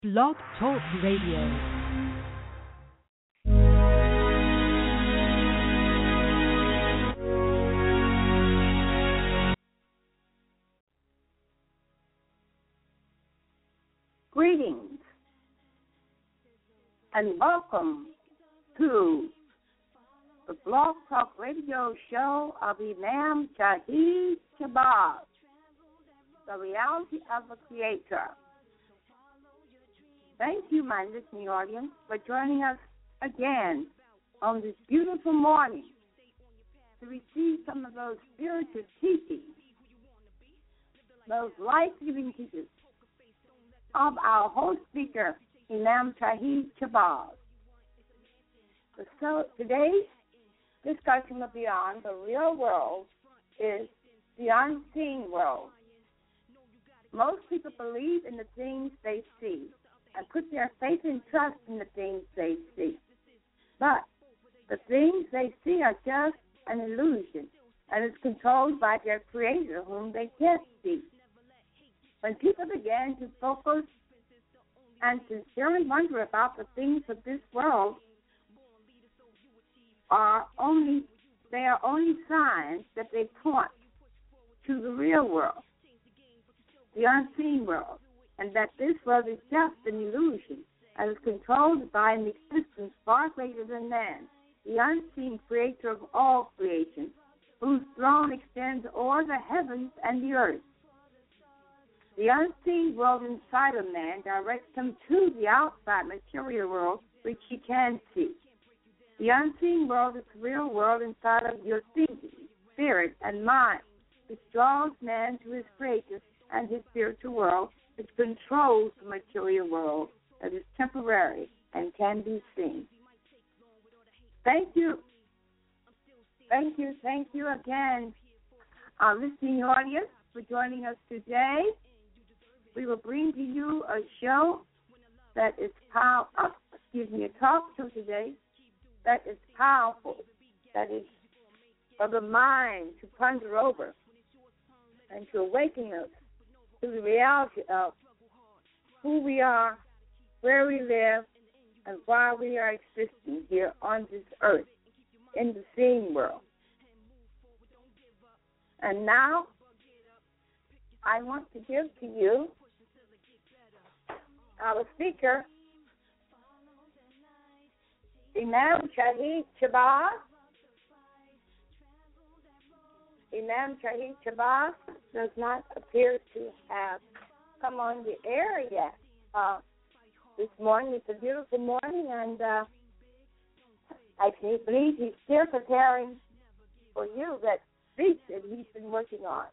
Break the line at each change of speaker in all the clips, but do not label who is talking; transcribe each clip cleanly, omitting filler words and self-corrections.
Blog Talk Radio.
Greetings and welcome to the Blog Talk Radio show of Imam Shahid Shabazz, the reality of the Creator. Thank you, my listening audience, for joining us again on this beautiful morning to receive some of those spiritual teachings, those life-giving teachings of our host speaker, Imam Shahid Shabazz. So today's discussion will be on the real world is the unseen world. Most people believe in the things they see and put their faith and trust in the things they see. But the things they see are just an illusion and is controlled by their Creator, whom they can't see. When people began to focus and sincerely wonder about the things of this world, they are only signs that they point to the real world, the unseen world, and that this world is just an illusion and is controlled by an existence far greater than man, the unseen Creator of all creation, whose throne extends over the heavens and the earth. The unseen world inside of man directs him to the outside material world, which he can see. The unseen world is the real world inside of your thinking, spirit, and mind, which draws man to his Creator and his spiritual world, which controls the material world that is temporary and can be seen. Thank you. Thank you again, our listening audience, for joining us today. We will bring to you a show that is a talk show today that is powerful, that is for the mind to ponder over and to awaken us to the reality of who we are, where we live, and why we are existing here on this earth in the seen world. And now, I want to give to you our speaker, Imam Shahid Shabazz. Imam Shahid Shabazz does not appear to have come on the air yet. This morning, it's a beautiful morning, and I believe he's still preparing for you that speech that he's been working on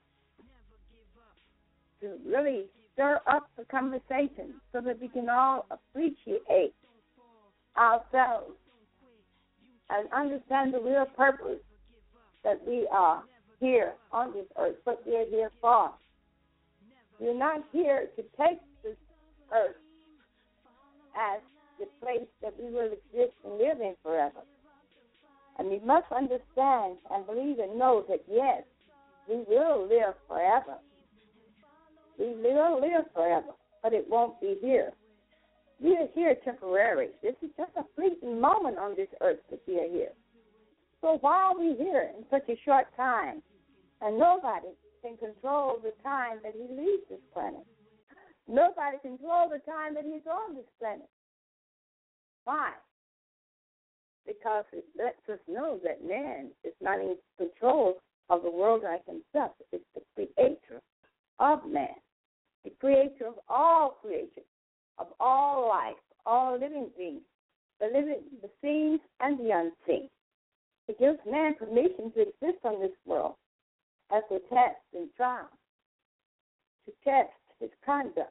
to really stir up the conversation so that we can all appreciate ourselves and understand the real purpose that we are here on this earth, what we are here for. We're not here to take this earth as the place that we will exist and live in forever. And we must understand and believe and know that, yes, we will live forever. We will live forever, but it won't be here. We are here temporary. This is just a fleeting moment on this earth that we are here. So why are we here in such a short time? And nobody can control the time that he leaves this planet. Nobody controls the time that he's on this planet. Why? Because it lets us know that man is not in control of the world like himself. It's the Creator of man, the Creator of all creation, of all life, all living things, the seen and the unseen. It gives man permission to exist on this world as a test and trial, to test his conduct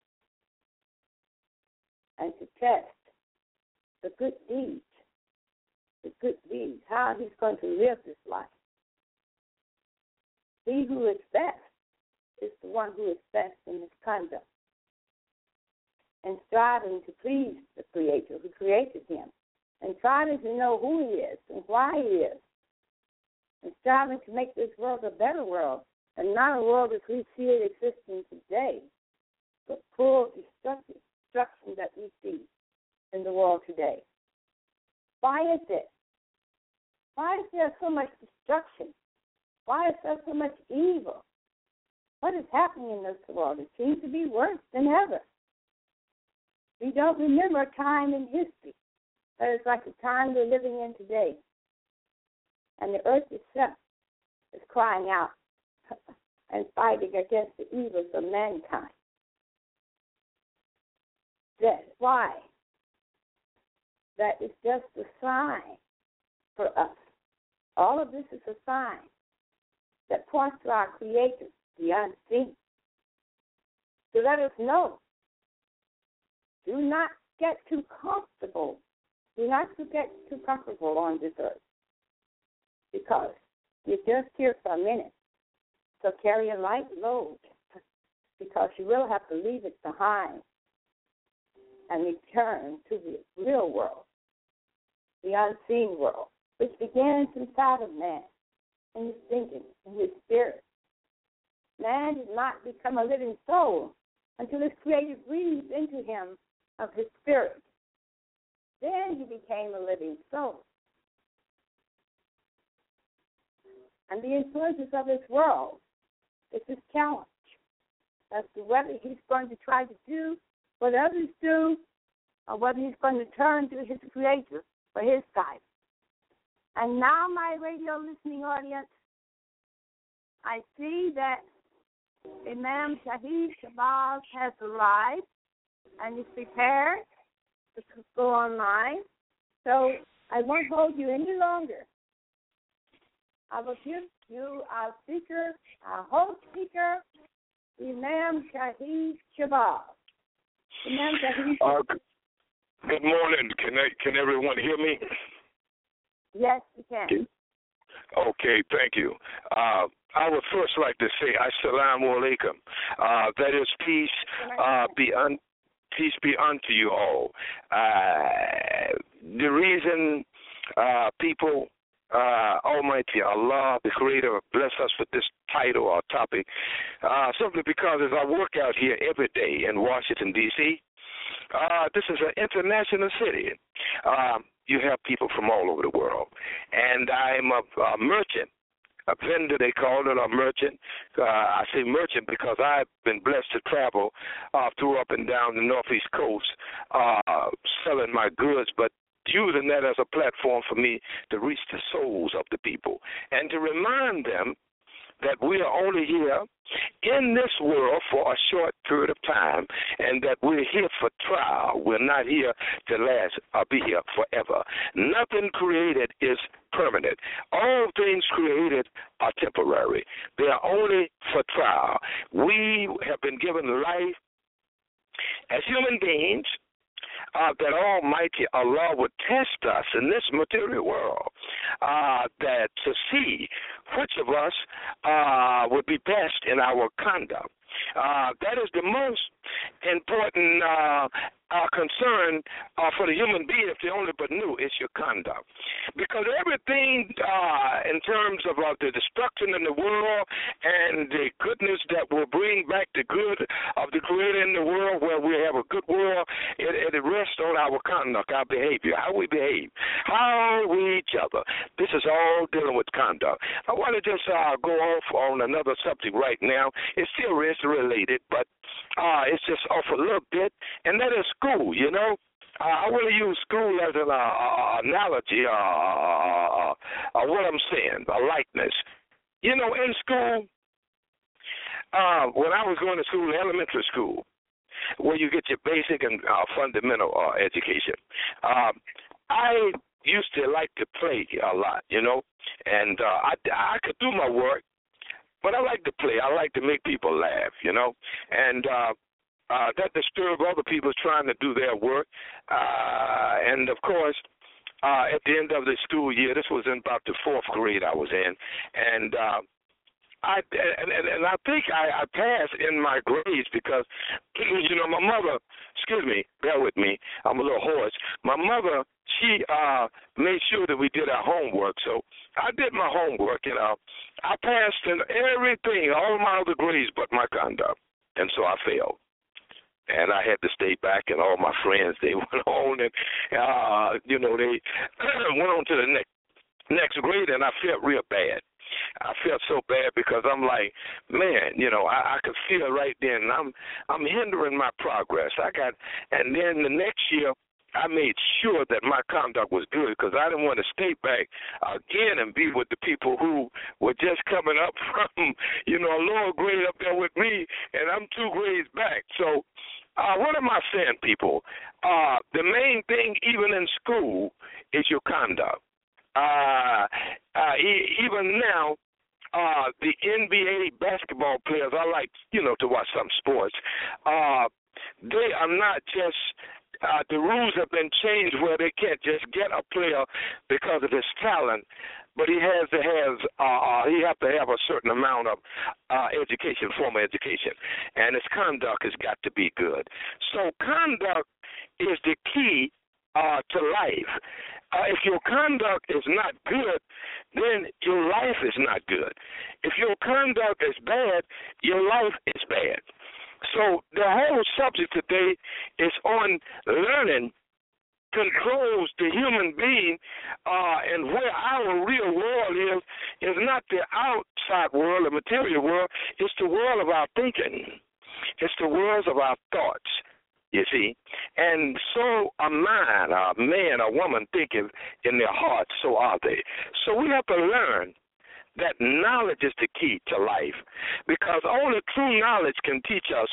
and to test the good deeds, how he's going to live this life. He who is best is the one who is best in his conduct and striving to please the Creator who created him and striving to know who he is and why he is and striving to make this world a better world and not a world as we see it existing today, but full, destructive, destruction that we see in the world today? Why is it? Why is there so much destruction? Why is there so much evil? What is happening in this world? It seems to be worse than ever. We don't remember a time in history that is like the time we're living in today. And the earth itself is crying out and fighting against the evils of mankind. That's why. That is just a sign for us. All of this is a sign that points to our Creator, the unseen, to let us know. Do not get too comfortable. Do not get too comfortable on this earth, because you're just here for a minute. So carry a light load, because you will have to leave it behind and return to the real world, the unseen world, which begins inside of man, in his thinking, in his spirit. Man did not become a living soul until his Creator breathed into him of his spirit. Then he became a living soul. And the influences of this world is his challenge as to whether he's going to try to do what others do, or whether he's going to turn to his Creator for his guidance. And now, my radio listening audience, I see that Imam Shahid Shabazz has arrived and is prepared to go online. So I won't hold you any longer. I will give you our speaker, our host speaker, Imam Shahid Shabazz. Imam Shahid.
Good morning. Can everyone hear me?
Yes, we can.
Okay, thank you. I would first like to say Assalamu alaikum. That is peace peace be unto you all. The reason people, Almighty Allah, the Creator, bless us with this title or topic, simply because as I work out here every day in Washington, D.C., this is an international city. You have people from all over the world. And I'm a merchant, a vendor, they call it, a merchant. I say merchant because I've been blessed to travel through up and down the Northeast Coast selling my goods, but using that as a platform for me to reach the souls of the people and to remind them that we are only here in this world for a short period of time, and that we're here for trial. We're not here to last or be here forever. Nothing created is permanent. All things created are temporary. They are only for trial. We have been given life as human beings, that Almighty Allah would test us in this material world, that to see which of us would be best in our conduct. That is the most important concern for the human being, if they only but knew, is your conduct. Because everything in terms of the destruction in the world and the goodness that will bring back the good of the Creator in the world, where we have a good world, it rests on our conduct, our behavior, how we behave, how we each other. This is all dealing with conduct. I want to just go off on another subject right now. It still is related, but it's just off a little bit, and that is school, you know. I want to use school as an analogy, what I'm saying, a likeness. You know, in school, when I was going to school, elementary school, where you get your basic and fundamental education, I used to like to play a lot, you know, and I could do my work, but I like to play. I like to make people laugh, you know, and that disturbed other people trying to do their work. And, of course, at the end of the school year, this was in about the fourth grade I was in, and I think I passed in my grades because, you know, my mother, excuse me, bear with me, I'm a little hoarse. My mother, she made sure that we did our homework. So I did my homework, and I passed in everything, all my other grades but my conduct, and so I failed. and I had to stay back, and all my friends, they went on, and, they went on to the next grade, and I felt real bad. I felt so bad because I'm like, man, I could feel right then I'm hindering my progress. And then the next year I made sure that my conduct was good because I didn't want to stay back again and be with the people who were just coming up from, a lower grade up there with me, and I'm 2 grades back. So what am I saying, people? The main thing, even in school, is your conduct. Even now, the NBA basketball players, I like, to watch some sports. They are not just, the rules have been changed where they can't just get a player because of his talent, but he has to have a certain amount of education, formal education, and his conduct has got to be good. So conduct is the key to life. If your conduct is not good, then your life is not good. If your conduct is bad, your life is bad. So the whole subject today is on learning controls the human being, and where our real world is not the outside world, the material world. It's the world of our thinking. It's the world of our thoughts. You see, and so a man, a man, a woman thinketh in their hearts, so are they. So we have to learn that knowledge is the key to life, because only true knowledge can teach us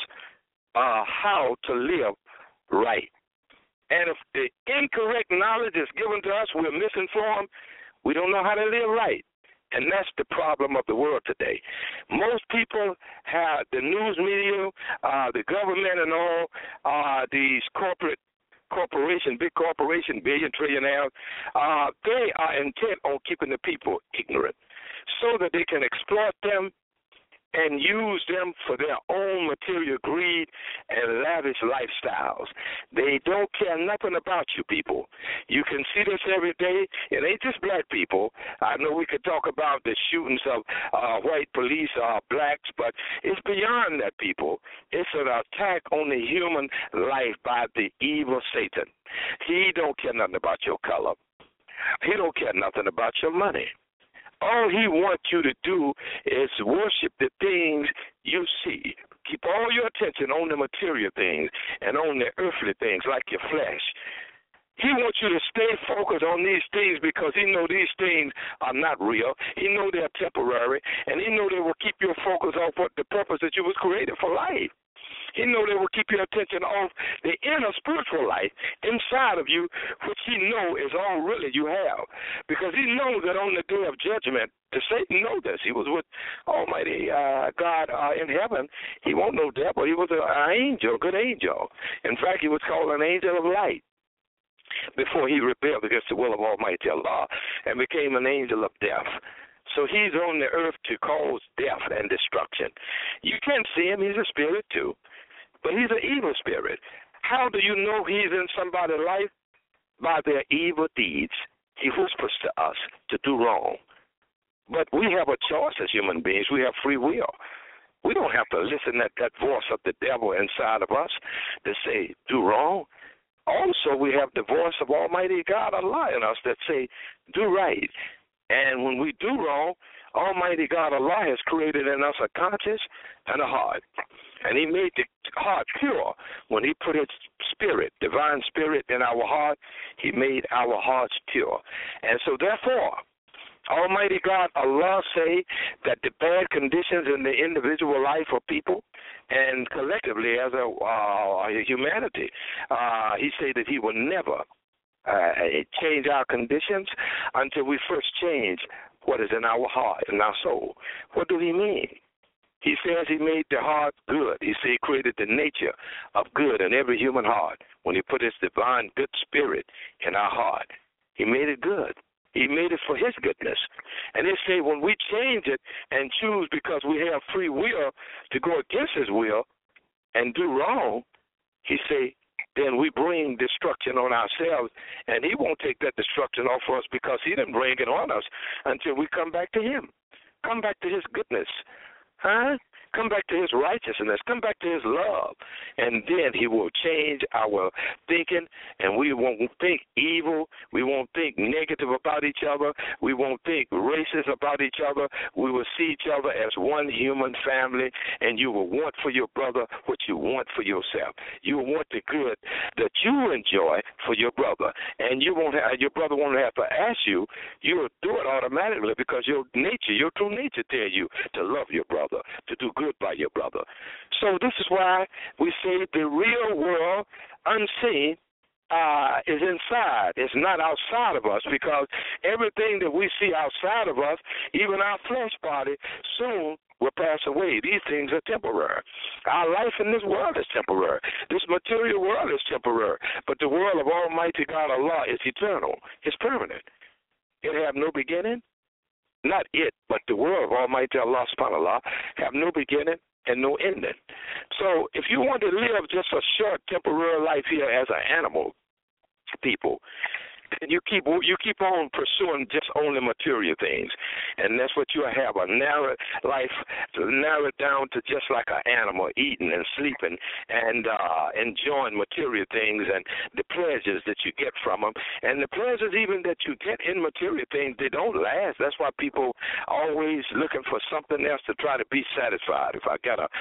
how to live right. And if the incorrect knowledge is given to us, we're misinformed, we don't know how to live right. And that's the problem of the world today. Most people have the news media, the government and all, these corporations, big corporations, billion, trillionaires, they are intent on keeping the people ignorant so that they can exploit them and use them for their own material greed and lavish lifestyles. They don't care nothing about you people. You can see this every day. It ain't just black people. I know we could talk about the shootings of white police, blacks, but it's beyond that, people. It's an attack on the human life by the evil Satan. He don't care nothing about your color. He don't care nothing about your money. All he wants you to do is worship the things you see. Keep all your attention on the material things and on the earthly things like your flesh. He wants you to stay focused on these things because he knows these things are not real. He knows they're temporary, and he knows they will keep your focus off what the purpose that you was created for life. He knows they will keep your attention off the inner spiritual life inside of you, which he knows is all really you have. Because he knows that on the day of judgment, the Satan knows this. He was with Almighty God in heaven. He won't no devil. He was an angel, a good angel. In fact, he was called an angel of light before he rebelled against the will of Almighty Allah and became an angel of death. So he's on the earth to cause death and destruction. You can't see him. He's a spirit too. But he's an evil spirit. How do you know he's in somebody's life? By their evil deeds. He whispers to us to do wrong. But we have a choice as human beings. We have free will. We don't have to listen to that voice of the devil inside of us to say, do wrong. Also, we have the voice of Almighty God, Allah, in us that say, do right. And when we do wrong, Almighty God, Allah, has created in us a conscience and a heart. And he made the heart pure. When he put his spirit, divine spirit, in our heart, he made our hearts pure. And so therefore, Almighty God, Allah, say that the bad conditions in the individual life of people and collectively as a humanity, he say that he will never change our conditions until we first change what is in our heart and our soul. What do he mean? He says he made the heart good. He said he created the nature of good in every human heart. When he put his divine good spirit in our heart, he made it good. He made it for his goodness. And they say when we change it and choose because we have free will to go against his will and do wrong, he say, then we bring destruction on ourselves, and he won't take that destruction off us because he didn't bring it on us until we come back to him, come back to his goodness. come back to his righteousness, come back to his love, and then he will change our thinking, and we won't think evil, we won't think negative about each other, we won't think racist about each other. We will see each other as one human family, and you will want for your brother what you want for yourself. You will want the good that you enjoy for your brother, and your brother won't have to ask you. You will do it automatically because your nature, your true nature, tell you to love your brother, to do good by your brother. So this is why we say the real world, unseen, is inside. It's not outside of us, because everything that we see outside of us, even our flesh body, soon will pass away. These things are temporary. Our life in this world is temporary. This material world is temporary. But the world of Almighty God Allah is eternal. It's permanent. It have no beginning. Not it, but the world of Almighty Allah subhanahu wa ta'ala have no beginning and no ending. So if you want to live just a short temporary life here as an animal, people, and you keep on pursuing just only material things, and that's what you have, a narrow life, narrowed down to just like an animal, eating and sleeping and enjoying material things and the pleasures that you get from them. And the pleasures even that you get in material things, they don't last. That's why people always looking for something else to try to be satisfied. If I got a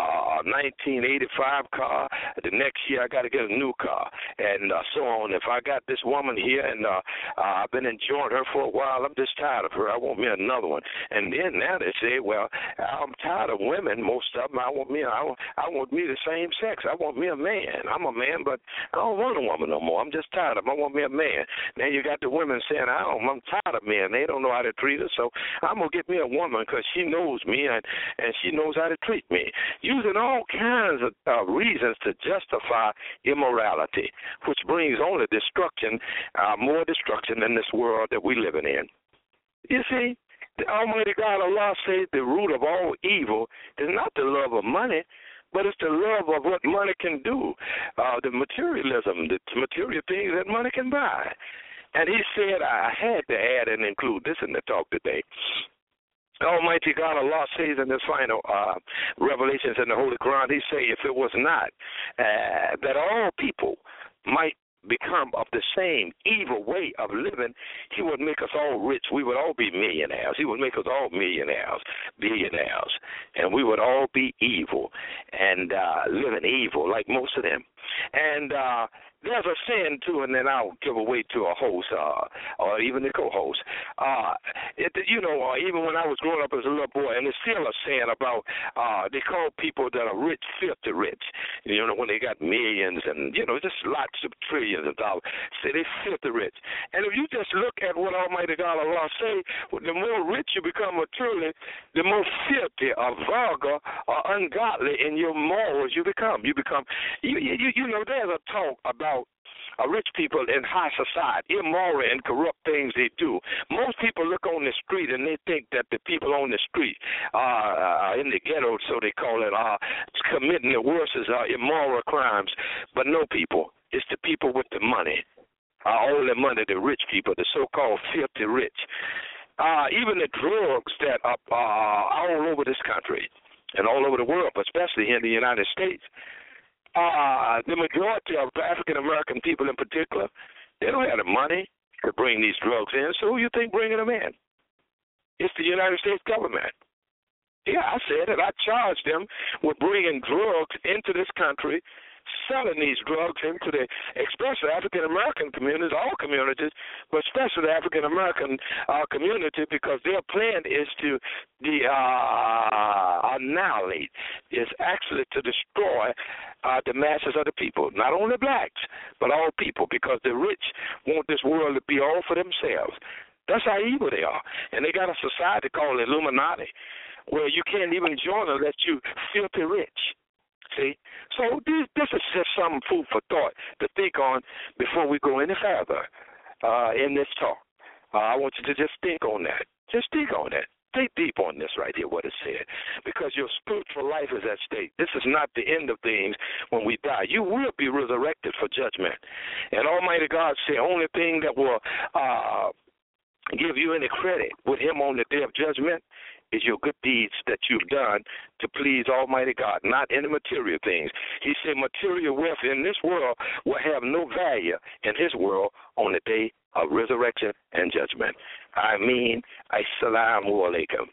1985 car, the next year I got to get a new car, and so on. If I got this woman here, and I've been enjoying her for a while, I'm just tired of her. I want me another one. And then now they say, well, I'm tired of women. Most of them, I want me the same sex. I want me a man. I'm a man, but I don't want a woman no more. I'm just tired of them. I want me a man. Now you got the women saying, I'm tired of men. They don't know how to treat us, so I'm going to get me a woman because she knows me and she knows how to treat me. Using all kinds of reasons to justify immorality, which brings only destruction, more destruction in this world that we're living in. You see, the Almighty God Allah says the root of all evil is not the love of money, but it's the love of what money can do, the materialism, the material things that money can buy. And he said, I had to add and include this in the talk today. Almighty God Allah says in this final revelations in the Holy Quran, he say, if it was not that all people might become of the same evil way of living, he would make us all rich. We would all be millionaires. He would make us all millionaires, billionaires, and we would all be evil and living evil like most of them. And there's a sin, too, and then I'll give away to a host or even the co-host. Even when I was growing up as a little boy, and there's still a saying about they call people that are rich filthy rich. When they got millions and, just lots of trillions of dollars. Say they filthy rich. And if you just look at what Almighty God Allah say, the more rich you become materially, the more filthy or vulgar or ungodly in your morals you become. There's a talk about rich people in high society, immoral and corrupt things they do. Most people look on the street and they think that the people on the street are in the ghetto, so they call it, committing the worst immoral crimes. But no, people. It's the people with the money, all the money, the rich people, the so-called filthy rich. Even the drugs that are all over this country and all over the world, but especially here in the United States, the majority of African-American people in particular, they don't have the money to bring these drugs in. So who you think bringing them in? It's the United States government. Yeah, I said it. I charged them with bringing drugs into this country, selling these drugs into especially African-American communities, all communities, but especially the African-American community, because their plan is to annihilate, is actually to destroy the masses of the people, not only blacks, but all people, because the rich want this world to be all for themselves. That's how evil they are. And they got a society called Illuminati, where you can't even join unless you filthy rich. See? So this is just some food for thought to think on before we go any further in this talk. I want you to just think on that. Just think on that. Think deep on this right here, what it said, because your spiritual life is at stake. This is not the end of things when we die. You will be resurrected for judgment. And Almighty God said, only thing that will give you any credit with him on the day of judgment is your good deeds that you've done to please Almighty God, not any material things. He said material wealth in this world will have no value in his world on the day of resurrection and judgment. I mean, assalamu alaikum.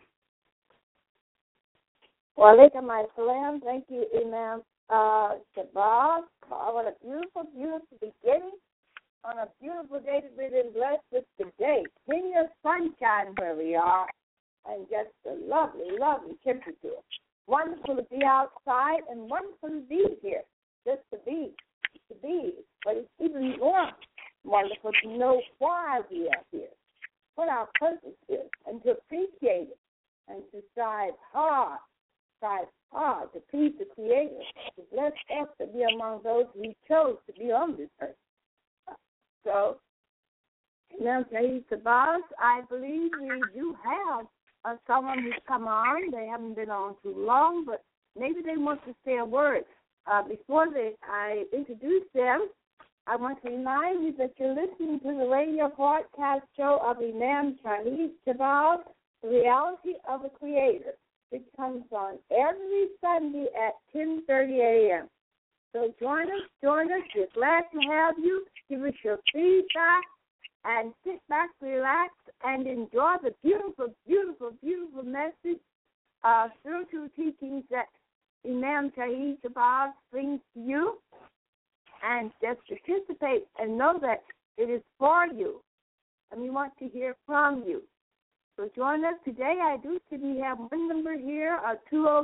Wa alaikum assalam. Thank you, Imam Shabazz. What a beautiful, beautiful beginning on a beautiful day to be blessed with today. Plenty of sunshine where we are, and just a lovely, lovely temperature. Wonderful to be outside and wonderful to be here, just to be. But it's even more wonderful to know why we are here, what our purpose is, and to appreciate it, and to strive hard to please the Creator, to bless us to be among those we chose to be on this earth. So, Imam Shabazz, I believe we do have someone who's come on. They haven't been on too long, but maybe they want to say a word. Before I introduce them, I want to remind you that you're listening to the radio broadcast show of Imam Shabazz, The Reality of the Creator, which comes on every Sunday at 10:30 a.m. So join us. We're glad to have you. Give us your feedback and sit back, relax, and enjoy the beautiful, beautiful, beautiful message, spiritual teachings that Imam Shabazz brings to you. And just participate and know that it is for you. And we want to hear from you. So join us today. I do see we have one number here, a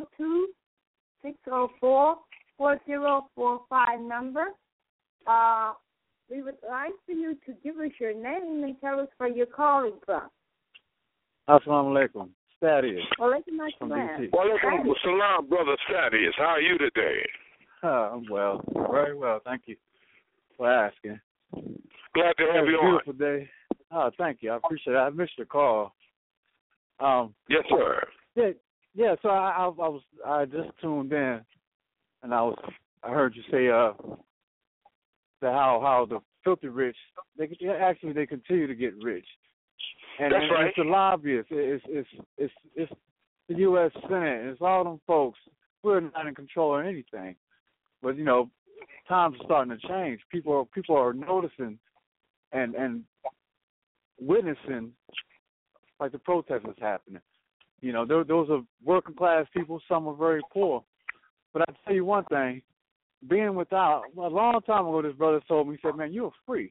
202-604-4045 number. We would like for you to give us your name and tell us where you're calling from.
Assalamu alaikum. Thaddeus.
Walaikum assalam.
Walaikum assalam, Brother Thaddeus. How are you today?
I'm well. Very well. Thank you for asking.
Glad to have you on.
Beautiful day. Oh, thank you. I appreciate it. I missed your call.
Yes, sir.
Yeah. So I just tuned in, and I heard you say that how the filthy rich they continue to get rich, and
that's right.
It's the lobbyists. It's the U.S. Senate. It's all them folks. We're not in control of anything, but times are starting to change. People are noticing and witnessing, like the protests that's happening. Those are working class people. Some are very poor. But I tell you one thing: being without, a long time ago, this brother told me, he said, "Man, you're free.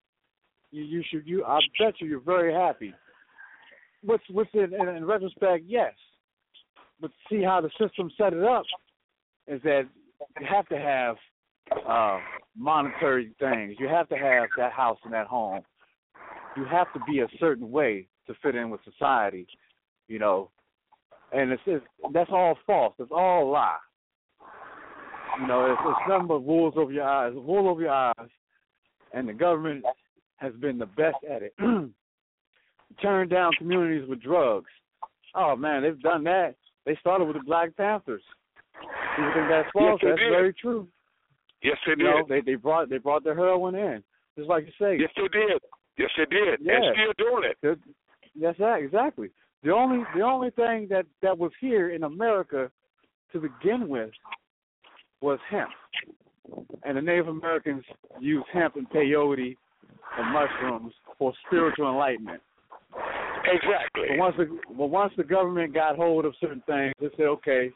I bet you're very happy." Which in retrospect, yes. But see how the system set it up is that you have to have monetary things. You have to have that house and that home. You have to be a certain way to fit in with society, And that's all false. It's all a lie. It's nothing but wool over your eyes, and the government has been the best at it. Turn down communities with drugs. Oh man, they've done that. They started with the Black Panthers. People think that's false.
Yes,
that's very true.
Yes, they did.
They brought the heroin in, just like you say.
Yes, they did. Yes, they did.
Yeah.
And still doing it.
Yes, exactly. The only thing that was here in America to begin with was hemp, and the Native Americans used hemp and peyote and mushrooms for spiritual enlightenment.
Exactly.
But once the government got hold of certain things, they said, okay,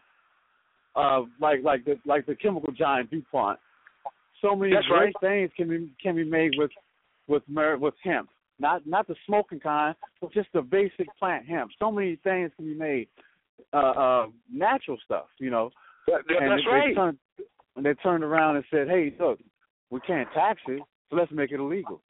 like the chemical giant DuPont. So many great things can be made with hemp. Not the smoking kind, but just the basic plant hemp. So many things can be made, natural stuff,
That's right.
They turned around and said, hey, look, we can't tax it, so let's make it illegal.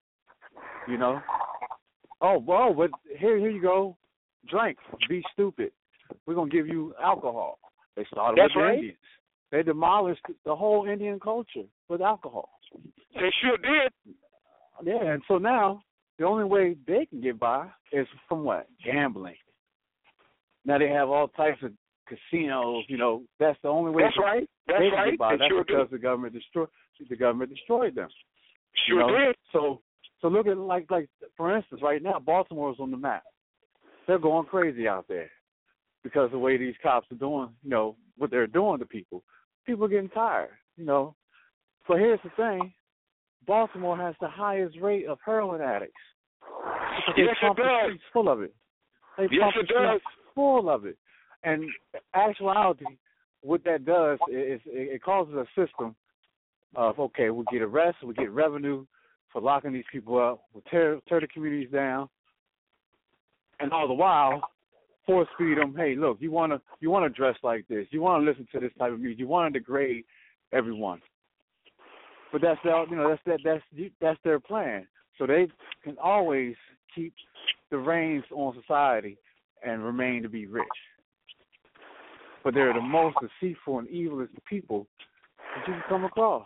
Oh, well, but here you go. Drink. Be stupid. We're going to give you alcohol. They started with the Indians. They demolished the whole Indian culture with alcohol.
They sure did.
Yeah, and so now the only way they can get by is from what? Gambling. Now they have all types of casinos. That's the only way they can get by. That's because the government destroyed them.
Sure did.
So look at like for instance, right now Baltimore's on the map. They're going crazy out there. because of the way these cops are doing, what they're doing to people. People are getting tired, But here's the thing. Baltimore has the highest rate of heroin addicts. Because they pump the streets full of it. They pump the streets full of it. And actuality, what that does is it causes a system of, okay, we'll get arrests, we'll get revenue for locking these people up, we'll tear the communities down, and all the while force feed them, hey, look, you want to dress like this, you want to listen to this type of music, you want to degrade everyone. But that's that's their plan. So they can always keep the reins on society and remain to be rich. But they're the most deceitful and evilest people that you can come across.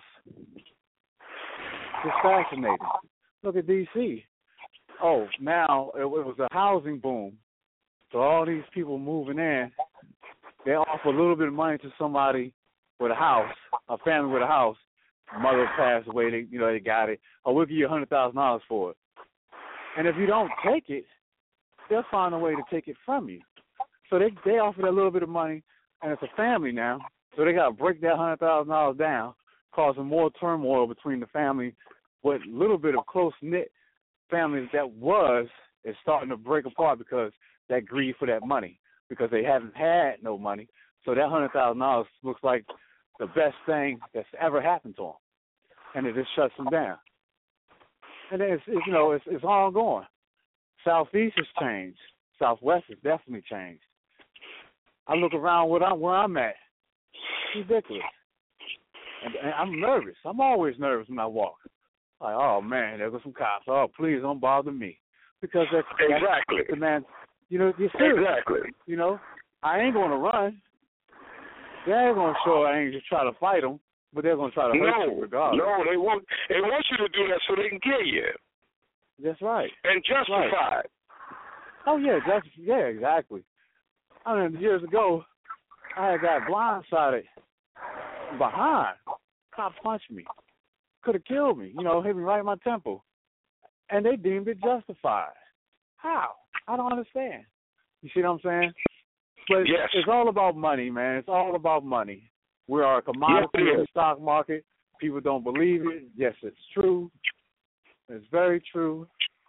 It's fascinating. Look at D.C. Oh, now it was a housing boom. So all these people moving in, they offer a little bit of money to somebody with a house, a family with a house. Mother passed away, they got it. Or we'll give you $100,000 for it. And if you don't take it, they'll find a way to take it from you. So they offer that little bit of money, and it's a family now, so they got to break that $100,000 down, causing more turmoil between the family. What little bit of close-knit families that is starting to break apart because that greed for that money, because they haven't had no money. So that $100,000 looks like the best thing that's ever happened to them, and it just shuts them down. And it's ongoing. Southeast has changed. Southwest has definitely changed. I look around where I'm at. It's ridiculous. And I'm nervous. I'm always nervous when I walk. Like, oh, man, there go some cops. Oh, please don't bother me. Because that's the man. You're serious.
Exactly.
I ain't going to run. They ain't going to show I ain't just try to fight them, but they're going to try to hurt you regardless.
No, they want you to do that so they can kill you.
That's right.
And justify it.
Oh, yeah, exactly. I mean, years ago, I had got blindsided behind. Cop punched me. Could have killed me, hit me right in my temple. And they deemed it justified. How? I don't understand. You see what I'm saying? But
yes.
It's all about money, man. It's all about money. We are a commodity in the stock market. People don't believe it. Yes, it's true. It's very true.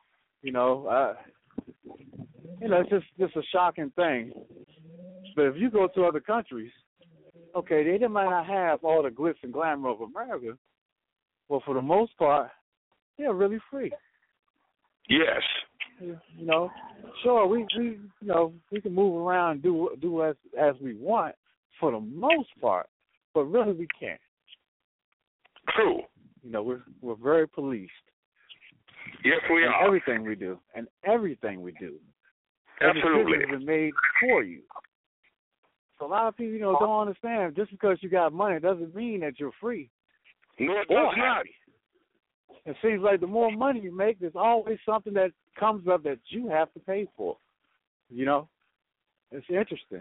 It's just a shocking thing. But if you go to other countries, okay, they might not have all the glitz and glamour of America, but for the most part, they're really free.
Yes.
Sure, we can move around and do as we want for the most part, but really we can't.
True.
We're very policed.
Yes, we are.
Everything we do.
Absolutely.
Everything has been made for you. So a lot of people, don't understand. Just because you got money doesn't mean that you're free.
No, it does not.
It seems like the more money you make, there's always something that comes up that you have to pay for. It's interesting.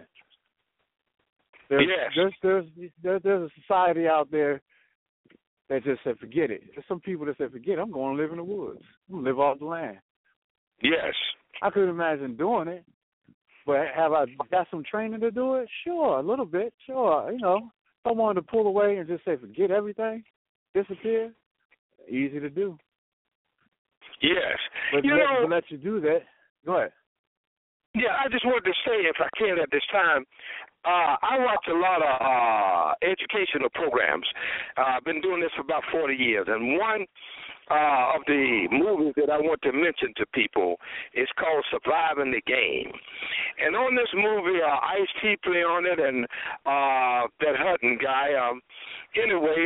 There's a society out there that just said, forget it. There's some people that said, forget it. I'm going to live in the woods. I'm going to live off the land.
Yes.
I couldn't imagine doing it. But have I got some training to do it? Sure, a little bit. Sure. If I wanted to pull away and just say, forget everything, disappear, easy to do.
Yes.
But to let you do that, go ahead.
Yeah, I just wanted to say, if I can at this time, I watch a lot of educational programs. I've been doing this for about 40 years, and one of the movies that I want to mention to people is called Surviving the Game. And on this movie, Ice-T play on it, and that Hutton guy, anyway,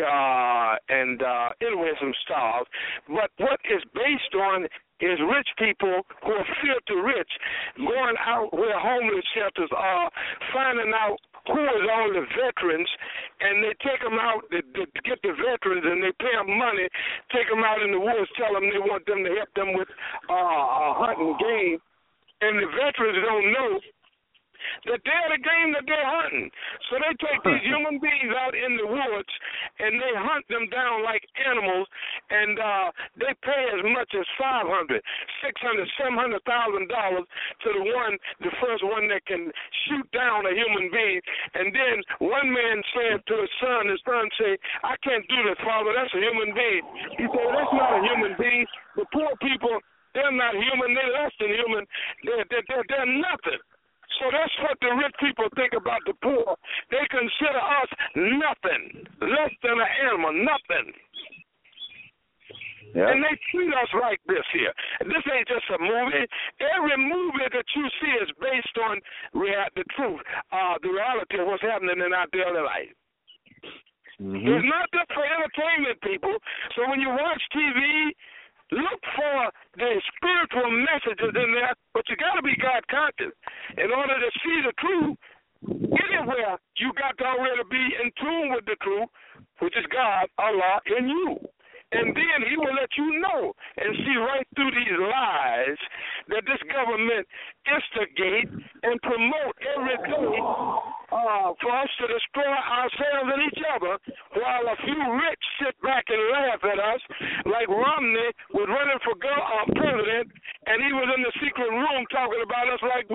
some stars. But what is based on is rich people who are filthy rich going out where homeless shelters are, finding out who is all the veterans, and they take them out to get the veterans, and they pay them money, take them out in the woods, tell them they want them to help them with hunting game, and the veterans don't know that they're the game that they're hunting. So they take these human beings out in the woods, and they hunt them down like animals, and they pay as much as $500,000, $600,000, $700,000 to the first one that can shoot down a human being. And then one man said to his son say, "I can't do that, Father. That's a human being." He said, "That's not a human being. The poor people, they're not human. They're less than human. They're nothing." So that's what the rich people think about the poor. They consider us nothing, less than an animal, nothing. Yep. And they treat us like this here. This ain't just a movie. Every movie that you see is based on the truth, the reality of what's happening in our daily life. Mm-hmm. It's not just for entertainment, people. So when you watch TV, look for the spiritual messages in there, but you got to be God conscious. In order to see the truth, anywhere, you got to already be in tune with the truth, which is God, Allah, in you. And then he will let you know and see right through these lies that this government instigate and promote every day for us to destroy ourselves and each other, while a few rich sit back and laugh at us, like Romney was running for president, and he was in the secret room talking about us like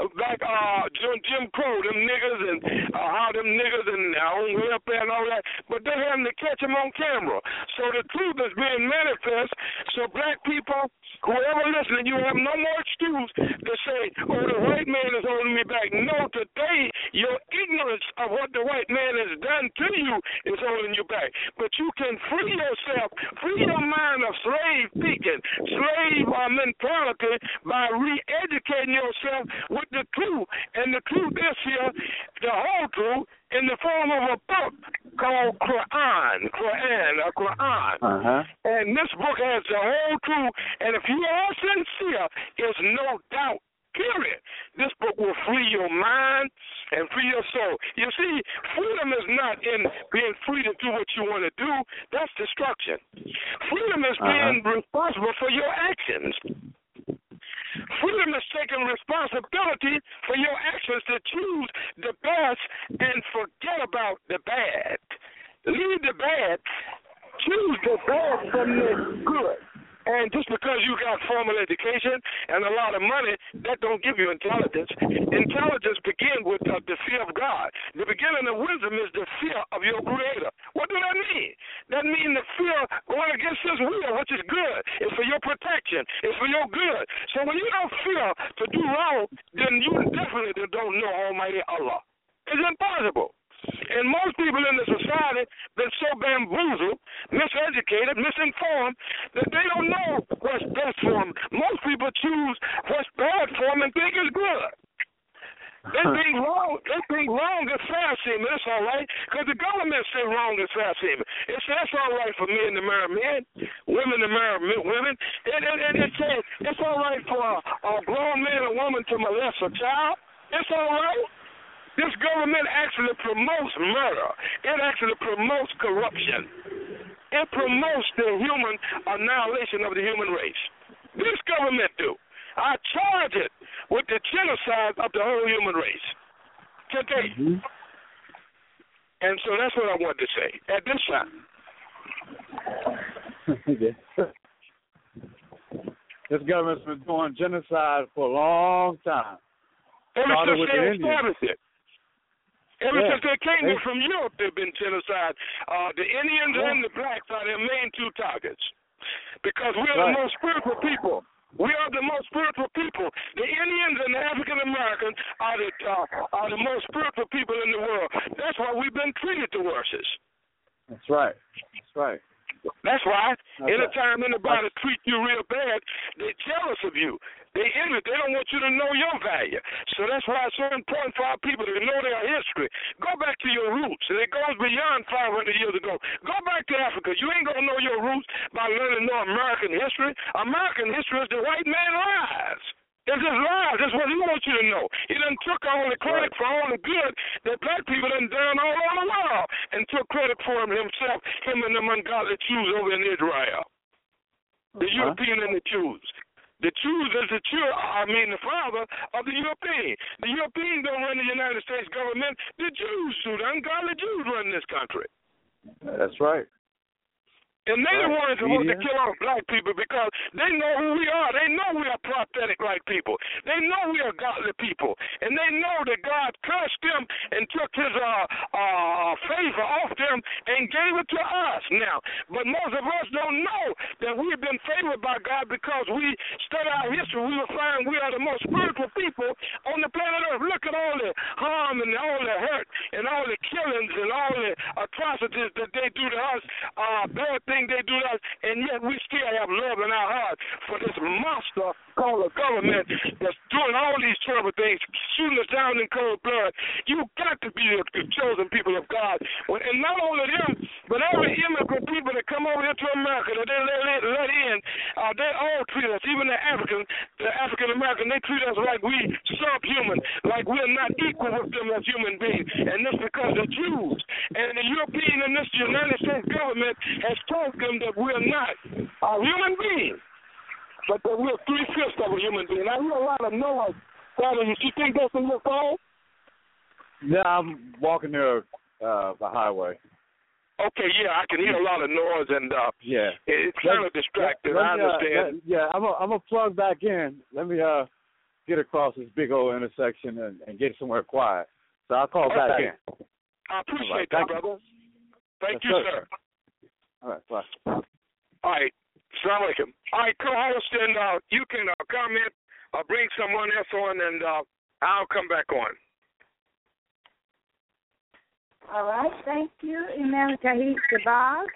Jim Crow, them niggas, and how them niggas and our own welfare and all that. But they're having to catch him on camera. So the truth is being manifest. So black people, whoever listening, you have no more excuse to say, "Oh, the white man is holding me back." No, today your ignorance of what the white man has done to you is holding you back. But you can free yourself, free your mind of slave thinking, slave mentality by re-educating yourself with the truth. And the truth is here, the whole truth, in the form of a book called Quran. Uh-huh. And this book has the whole truth. And if you are sincere, there's no doubt, period, this book will free your mind and free your soul. You see, freedom is not in being free to do what you want to do. That's destruction. Freedom is being responsible for your actions. Freedom is taking responsibility for your actions to choose the best and forget about the bad. Leave the bad, choose the bad from the good. And just because you got formal education and a lot of money, that don't give you intelligence. Intelligence begins with the fear of God. The beginning of wisdom is the fear of your Creator. What do that mean? That means the fear going against His will, which is good. It's for your protection. It's for your good. So when you don't fear to do wrong, then you definitely don't know Almighty Allah. It's impossible. And most people in the society been so bamboozled, miseducated, misinformed, that they don't know what's best for them. Most people choose what's bad for them and think it's good. They think wrong is fair seeming. It's all right, because the government say wrong is fair seeming. It says that's all right for men to marry men, women to marry women, and it says it's all right for a grown man or woman to molest a child. It's all right. This government actually promotes murder. It actually promotes corruption. It promotes the human annihilation of the human race. This government do. I charge it with the genocide of the whole human race today. Mm-hmm. And so that's what I wanted to say at this time.
This government's been doing genocide for a long time.
Ever since they established it. Ever since they came in from Europe, they've been genocide. The Indians and the blacks are their main two targets because we are the most spiritual people. We are the most spiritual people. The Indians and the African Americans are the most spiritual people in the world. That's why we've been treated the worstest.
That's right. That's right.
That's why anytime anybody treats you real bad, they're jealous of you. They envy. They don't want you to know your value. So that's why it's so important for our people to know their history. Go back to your roots. And it goes beyond 500 years ago. Go back to Africa. You ain't going to know your roots by learning no American history. American history is the white man lies. It's just lies. That's what he wants you to know. He done took all the credit for all the good that black people done done all over the world and took credit for him himself, him and them ungodly Jews over in Israel. The European and the Jews. The Jews is the father of the European. The Europeans don't run the United States government. The Jews do. The ungodly Jews run this country.
That's right.
And they the ones who want to kill off black people because they know who we are. They know we are prophetic like people. They know we are godly people. And they know that God cursed them and took his favor off them and gave it to us now. But most of us don't know that we've been favored by God because we study our history. We will find we are the most spiritual people on the planet Earth. Look at all the harm and all the hurt and all the killings and all the atrocities that they do to us, bad things they do to us, and yet we still have love in our hearts for this monster called a government that's doing all these terrible things, shooting us down in cold blood. You've got to be the chosen people of God. And not only them, but every immigrant people that come over here to America that they let in, they all treat us, even the African American, they treat us like we subhuman, like we're not equal with them as human beings. And that's because the Jews and the European and this United States government has told them that we're not human beings, but that we're 3/5 of a human being. I hear a lot of noise. Do you think that's in your phone?
Yeah, I'm walking near the highway.
Okay, yeah, I can hear a lot of noise, and it's kind of distracting. I understand.
I'm gonna plug back in. Let me get across this big old intersection and get somewhere quiet. So I'll call back in.
I appreciate that, brother. Thank you, sir.
All right, bye.
All right, Assalamu alaikum. All right, co-host, and you can comment or bring someone else on, and I'll come back on.
All right, thank you, Imam Tahid Shabazz.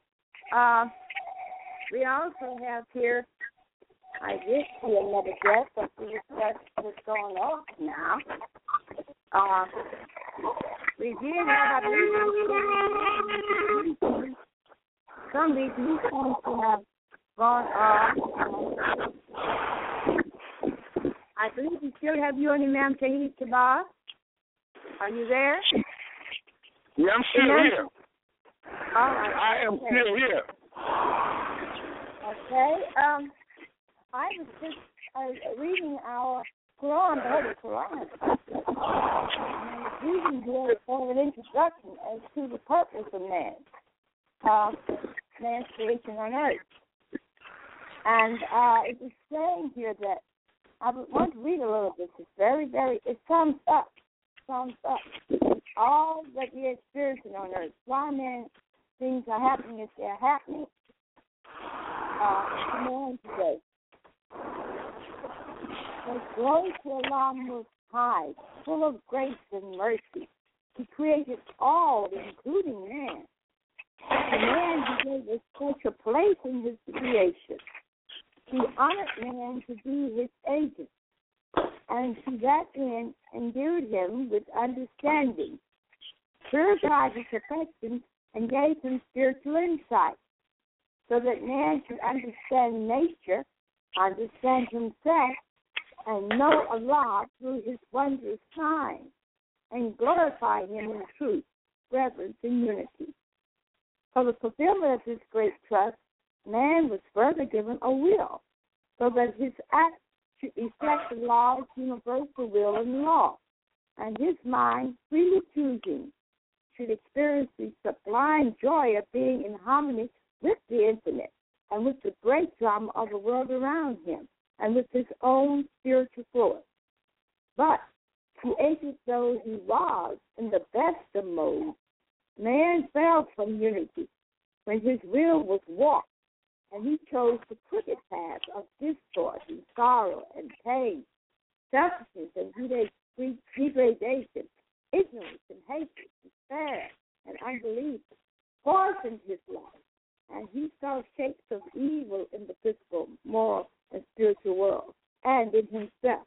We also have here, I did see another guest, but what's going on now. We did have, I believe, some of these new things have gone on. I believe we still have you on Imam Tahid Shabazz. Are you there?
Yeah, I'm still here.
All right.
I am still here.
Okay. I was just reading our Quran, the Holy Quran. And I was reading here for an introduction as to the purpose of man, man's creation on earth. And it was saying here that I want to read a little bit. It's very, it sums up all that we're experiencing on earth. Why man things are happening as they're happening to man today. The glory to Allah Most High, full of grace and mercy. He created all, including man. To man he gave a special place in his creation. He honored man to be his agent, and to that end endued him with understanding, purified his affections, and gave him spiritual insight, so that man should understand nature, understand himself, and know Allah through his wondrous signs, and glorify him in truth, reverence, and unity. For the fulfillment of this great trust, man was further given a will, so that his acts should reflect Allah's universal will and law, and his mind, freely choosing, should experience the sublime joy of being in harmony with the infinite and with the great drama of the world around him and with his own spiritual force. But, created though he was in the best of modes, man fell from unity when his will was warped, and he chose the crooked path of discord and sorrow and pain, selfishness and degradation, ignorance and hatred, despair and unbelief, poisoned his life, and he saw shapes of evil in the physical, moral, and spiritual world, and in himself.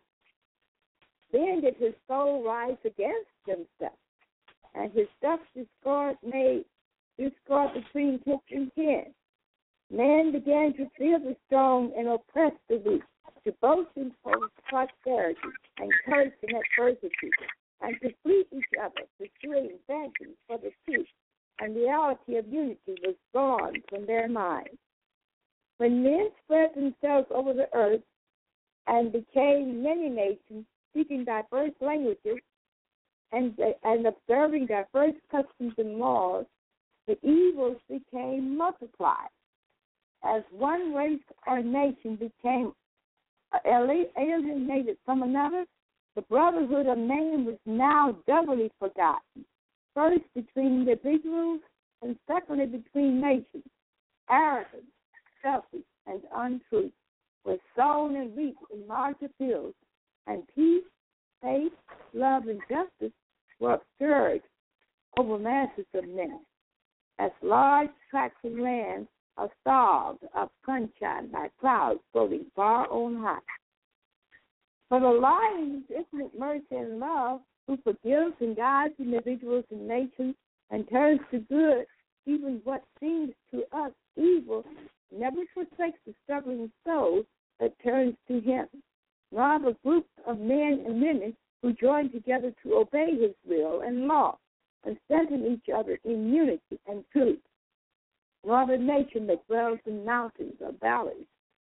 Then did his soul rise against himself, and his self-discord made discord between kith and kin. Man began to feel the strong and oppress the weak, to boast in prosperity and curse in adversity, and to fleet each other, pursuing vengeance for the truth, and reality of unity was gone from their minds. When men spread themselves over the earth and became many nations, speaking diverse languages and observing diverse customs and laws, the evils became multiplied. As one race or nation became alienated from another, the brotherhood of man was now doubly forgotten. First between individuals and secondly between nations. Arrogance, selfish, and untruth were sown and reaped in larger fields, and peace, faith, love, and justice were obscured over masses of men. As large tracts of land are starved of sunshine by clouds floating far on high. For the lion is infinite mercy and love, who forgives and guides individuals and nations and turns to good even what seems to us evil, never forsakes the struggling soul that turns to him. Rather, groups of men and women who join together to obey his will and law and strengthen each other in unity and truth. Rather, nature that dwells in mountains or valleys,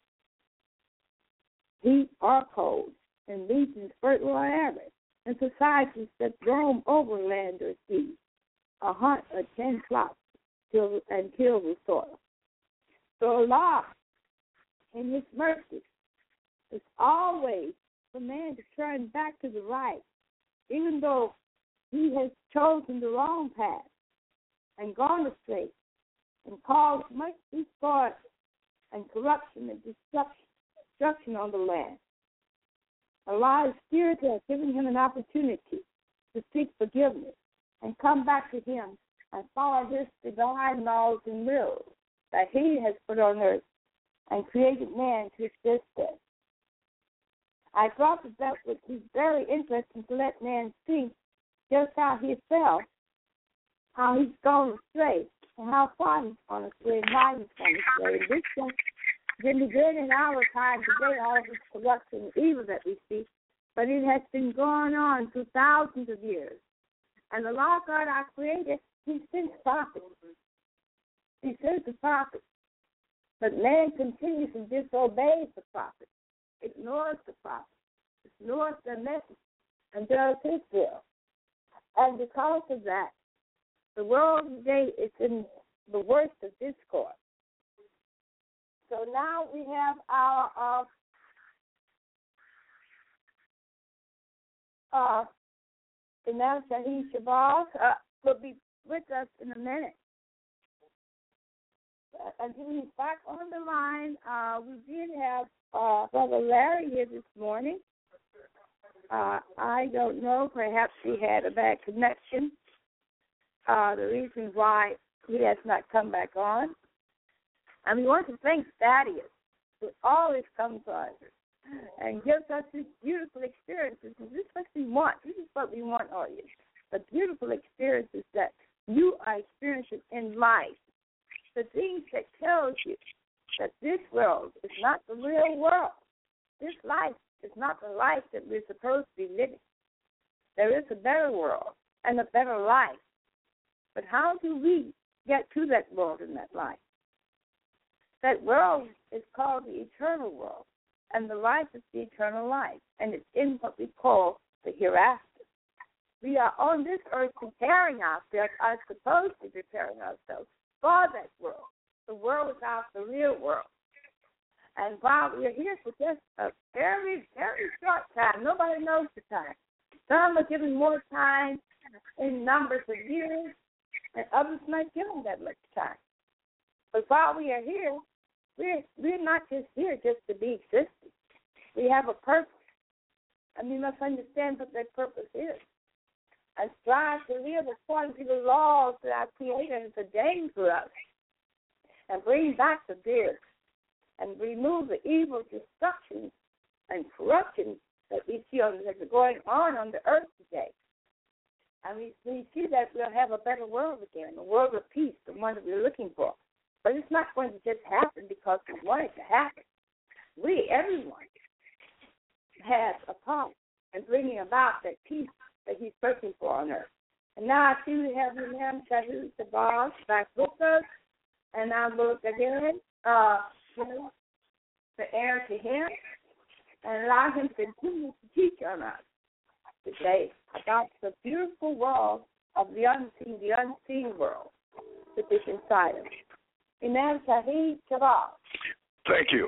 heat or cold, and regions fertile or arid, and societies that roam over land or sea, or hunt or tend flocks and till the soil. So Allah, in his mercy, is always for man to turn back to the right, even though he has chosen the wrong path and gone astray and caused much discord and corruption and destruction on the land. Allah's Spirit has given him an opportunity to seek forgiveness and come back to him and follow his divine laws and wills that he has put on earth and created man to exist in. I thought that would be very interesting to let man see just how he fell, how he's gone astray, and how far he's gone astray, and why he's gone astray. And this didn't begin in our time today, all of this corruption and evil that we see, but it has been going on through thousands of years. And the Lord God, our Creator, he sent prophets. He sent the prophets. But man continues and disobeys the prophets, ignores the prophets, ignores their message, and does his will. And because of that, the world today is in the worst of discord. So now we have our Imam Shahid Shabazz will be with us in a minute. Until he's back on the line, we did have Brother Larry here this morning. I don't know, perhaps he had a bad connection. The reason why he has not come back on. And we want to thank Thaddeus, who always comes on and gives us these beautiful experiences. And this is what we want. This is what we want, audience. The beautiful experiences that you are experiencing in life. The things that tells you that this world is not the real world. This life is not the life that we're supposed to be living. There is a better world and a better life. But how do we get to that world and that life? That world is called the eternal world, and the life is the eternal life, and it's in what we call the hereafter. We are on this earth preparing ourselves, are supposed to be preparing ourselves for that world, the world without the real world. And while we are here for just a very, very short time, nobody knows the time. Some are given more time in numbers of years, and others not given that much time. But while we are here, we're not just here just to be existing. We have a purpose, and we must understand what that purpose is and strive to live according to the laws that our Creator has ordained for us and bring back the good and remove the evil destruction and corruption that we see that's going on the earth today. And we see that we'll have a better world again, a world of peace, the one that we're looking for. But it's not going to just happen because we want it to happen. Everyone, has a part in bringing about that peace that he's searching for on earth. And now I see we have Imam Shahid Shabazz back with us, and I'm going to again the air to him and allow him to continue to teach on us today about the beautiful world of the unseen world. with this inside him. Imam Shahid Shabazz.
Thank you.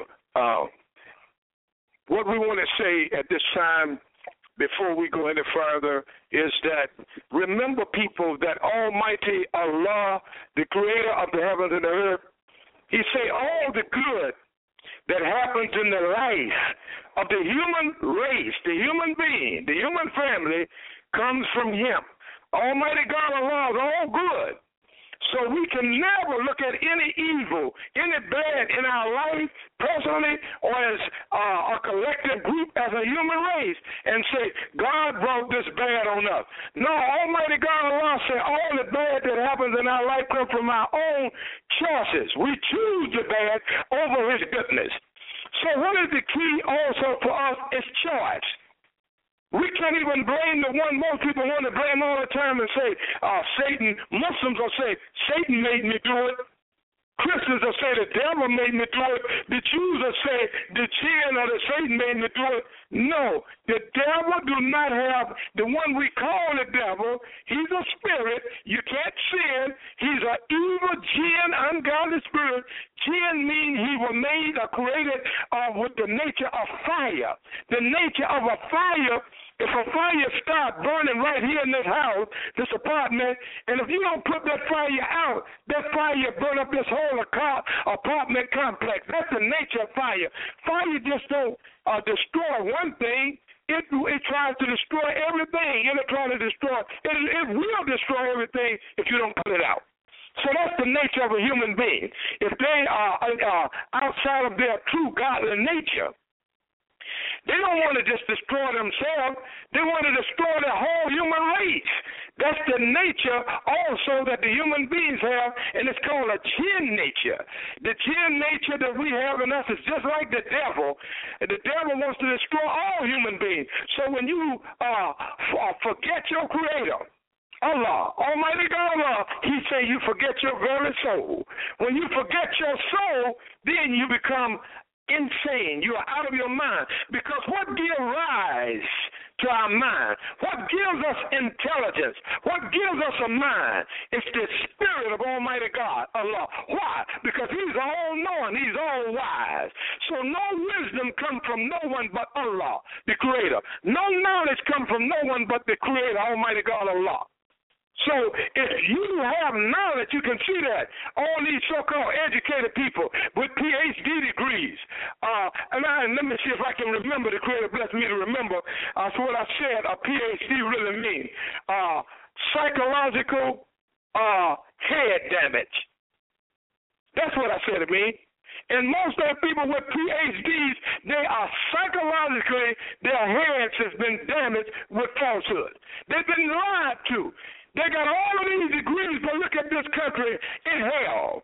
What we want to say at this time, before we go any further, is that remember, people, that Almighty Allah, the creator of the heavens and the earth, He say all the good that happens in the life of the human race, the human being, the human family, comes from Him. Almighty God Allah is all good. So we can never look at any evil, any bad in our life, personally or as a collective group, as a human race, and say, God brought this bad on us. No, Almighty God Allah said all the bad that happens in our life comes from our own choices. We choose the bad over His goodness. So what is the key also for us is choice. We can't even blame the one most people want to blame all the time and say, Satan. Muslims will say, Satan made me do it. Christians will say, the devil made me do it. The Jews will say, the jinn or the Satan made me do it. No, the devil do not have, the one we call the devil, he's a spirit. You can't see him. He's an evil jinn, ungodly spirit. Jinn means he was made or created with the nature of fire. The nature of a fire. If a fire starts burning right here in this house, this apartment, and if you don't put that fire out, that fire burn up this whole apartment complex. That's the nature of fire. Fire just don't destroy one thing. It tries to destroy everything. It'll try to destroy. It will destroy everything if you don't put it out. So that's the nature of a human being. If they are outside of their true godly nature, they don't want to just destroy themselves. They want to destroy the whole human race. That's the nature also that the human beings have, and it's called a jinn nature. The jinn nature that we have in us is just like the devil. The devil wants to destroy all human beings. So when you forget your creator, Allah, Almighty God Allah, He say you forget your very soul. When you forget your soul, then you become insane. You are out of your mind. Because what gives rise to our mind? What gives us intelligence? What gives us a mind? It's the spirit of Almighty God, Allah. Why? Because He's all-knowing. He's all-wise. So no wisdom comes from no one but Allah, the Creator. No knowledge comes from no one but the Creator, Almighty God, Allah. So if you have knowledge, you can see that. All these so-called educated people with PhD degrees. And let me see if I can remember. The Creator bless me to remember. So what I said, a PhD really means psychological head damage. That's what I said it means. And most of the people with PhDs, they are psychologically, their heads has been damaged with falsehood. They've been lied to. They got all of these degrees, but look at this country in hell.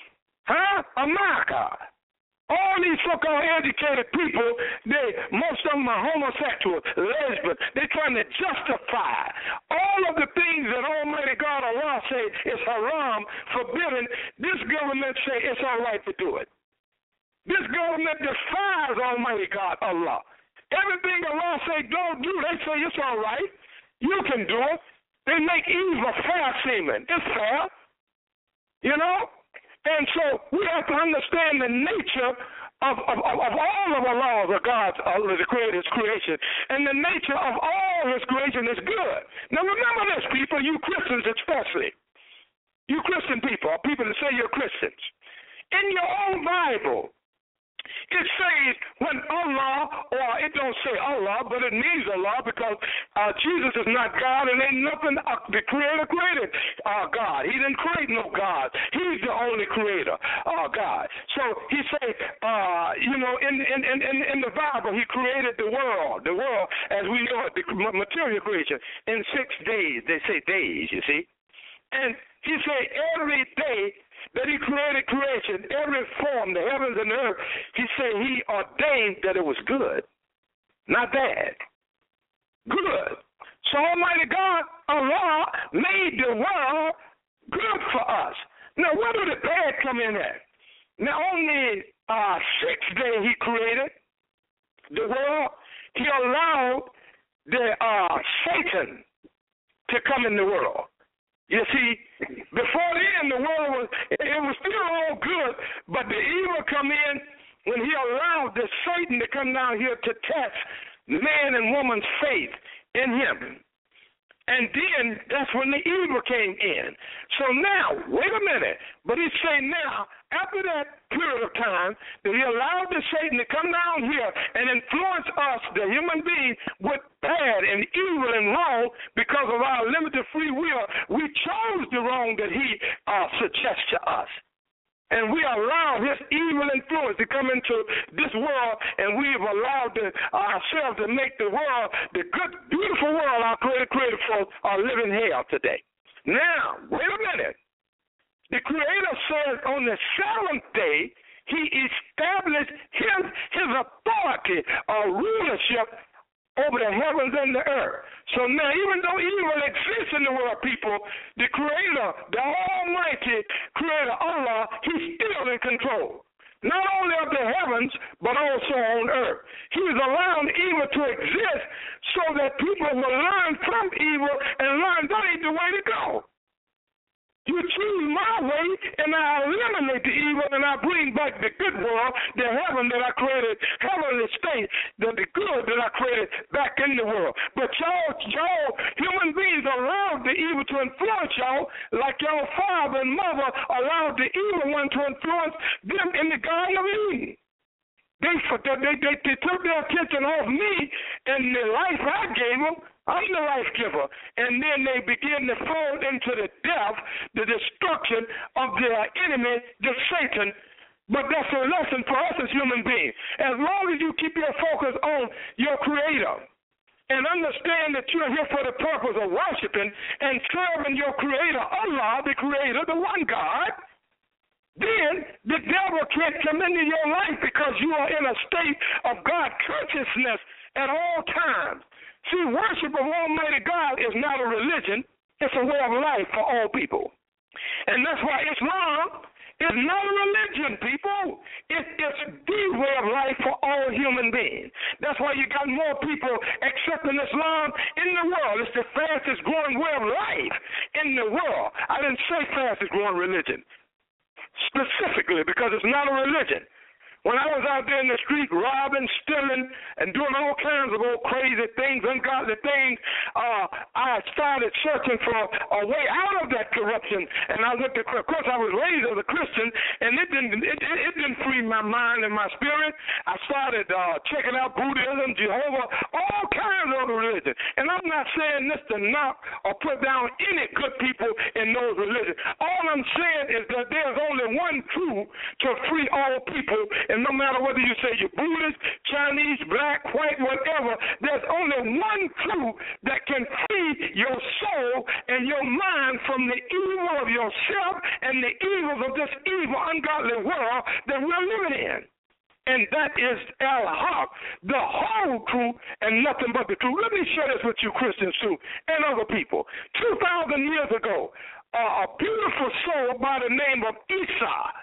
America. All these so-called educated people, most of them are homosexuals, lesbians. They're trying to justify all of the things that Almighty God Allah say is haram, forbidden. This government say it's all right to do it. This government defies Almighty God Allah. Everything Allah say don't do, they say it's all right. You can do it. They make evil fair seeming. It's fair. You know? And so we have to understand the nature of all of the laws of God's, the Creator's creation. And the nature of all His creation is good. Now remember this, people, you Christians especially. You Christian people, or people that say you're Christians. In your own Bible, it says when Allah, or it don't say Allah, but it means Allah because Jesus is not God and ain't nothing the Creator created God. He didn't create no God. He's the only Creator, God. So He say, in the Bible, He created the world as we know it, the material creation, in 6 days. They say days, you see. And He say every day that He created creation, every form, the heavens and the earth, He said He ordained that it was good, not bad. Good. So Almighty God, Allah, made the world good for us. Now, where did the bad come in at? Now, on the 6th day He created the world, He allowed the Satan to come in the world. You see, before then, the world was still all good, but the evil come in when he allowed the Satan to come down here to test man and woman's faith in him. And then that's when the evil came in. So now, wait a minute. But he's saying now, after that period of time, that he allowed the Satan to come down here and influence us, the human being, with bad and evil and wrong because of our limited free will. We chose the wrong that he suggests to us. And we allow his evil influence to come into this world, and we've allowed ourselves to make the world, the good, beautiful world our Creator folks are living hell today. Now, wait a minute. The Creator says on the seventh day, he established his authority or rulership over the heavens and the earth. So now, even though evil exists in the world, people, the Creator, the Almighty Creator, Allah, he's still in control. Not only of the heavens, but also on earth. He's allowing evil to exist so that people will learn from evil and learn that ain't the way to go. You choose my way, and I eliminate the evil, and I bring back the good world, the heaven that I created, heavenly state, the good that I created back in the world. But y'all human beings allowed the evil to influence y'all like your father and mother allowed the evil one to influence them in the Garden of Eden. They took their attention off me and the life I gave them. I'm the life giver. And then they begin to fall into the death, the destruction of their enemy, the Satan. But that's a lesson for us as human beings. As long as you keep your focus on your Creator and understand that you're here for the purpose of worshiping and serving your Creator, Allah, the Creator, the one God, then the devil can't come into your life because you are in a state of God consciousness at all times. See, worship of Almighty God is not a religion. It's a way of life for all people. And that's why Islam is not a religion, people. It's the way of life for all human beings. That's why you got more people accepting Islam in the world. It's the fastest growing way of life in the world. I didn't say fastest growing religion specifically because it's not a religion. When I was out there in the street robbing, stealing, and doing all kinds of old crazy things, ungodly things, I started searching for a way out of that corruption. And I went to, of course, I was raised as a Christian, and it didn't free my mind and my spirit. I started checking out Buddhism, Jehovah, all kinds of other religions. And I'm not saying this to knock or put down any good people in those religions. All I'm saying is that there's only one truth to free all people. And no matter whether you say you're Buddhist, Chinese, black, white, whatever, there's only one truth that can free your soul and your mind from the evil of yourself and the evils of this evil, ungodly world that we're living in. And that is Al-Haq, the whole truth and nothing but the truth. Let me share this with you Christians too and other people. 2,000 years ago, a beautiful soul by the name of Isa,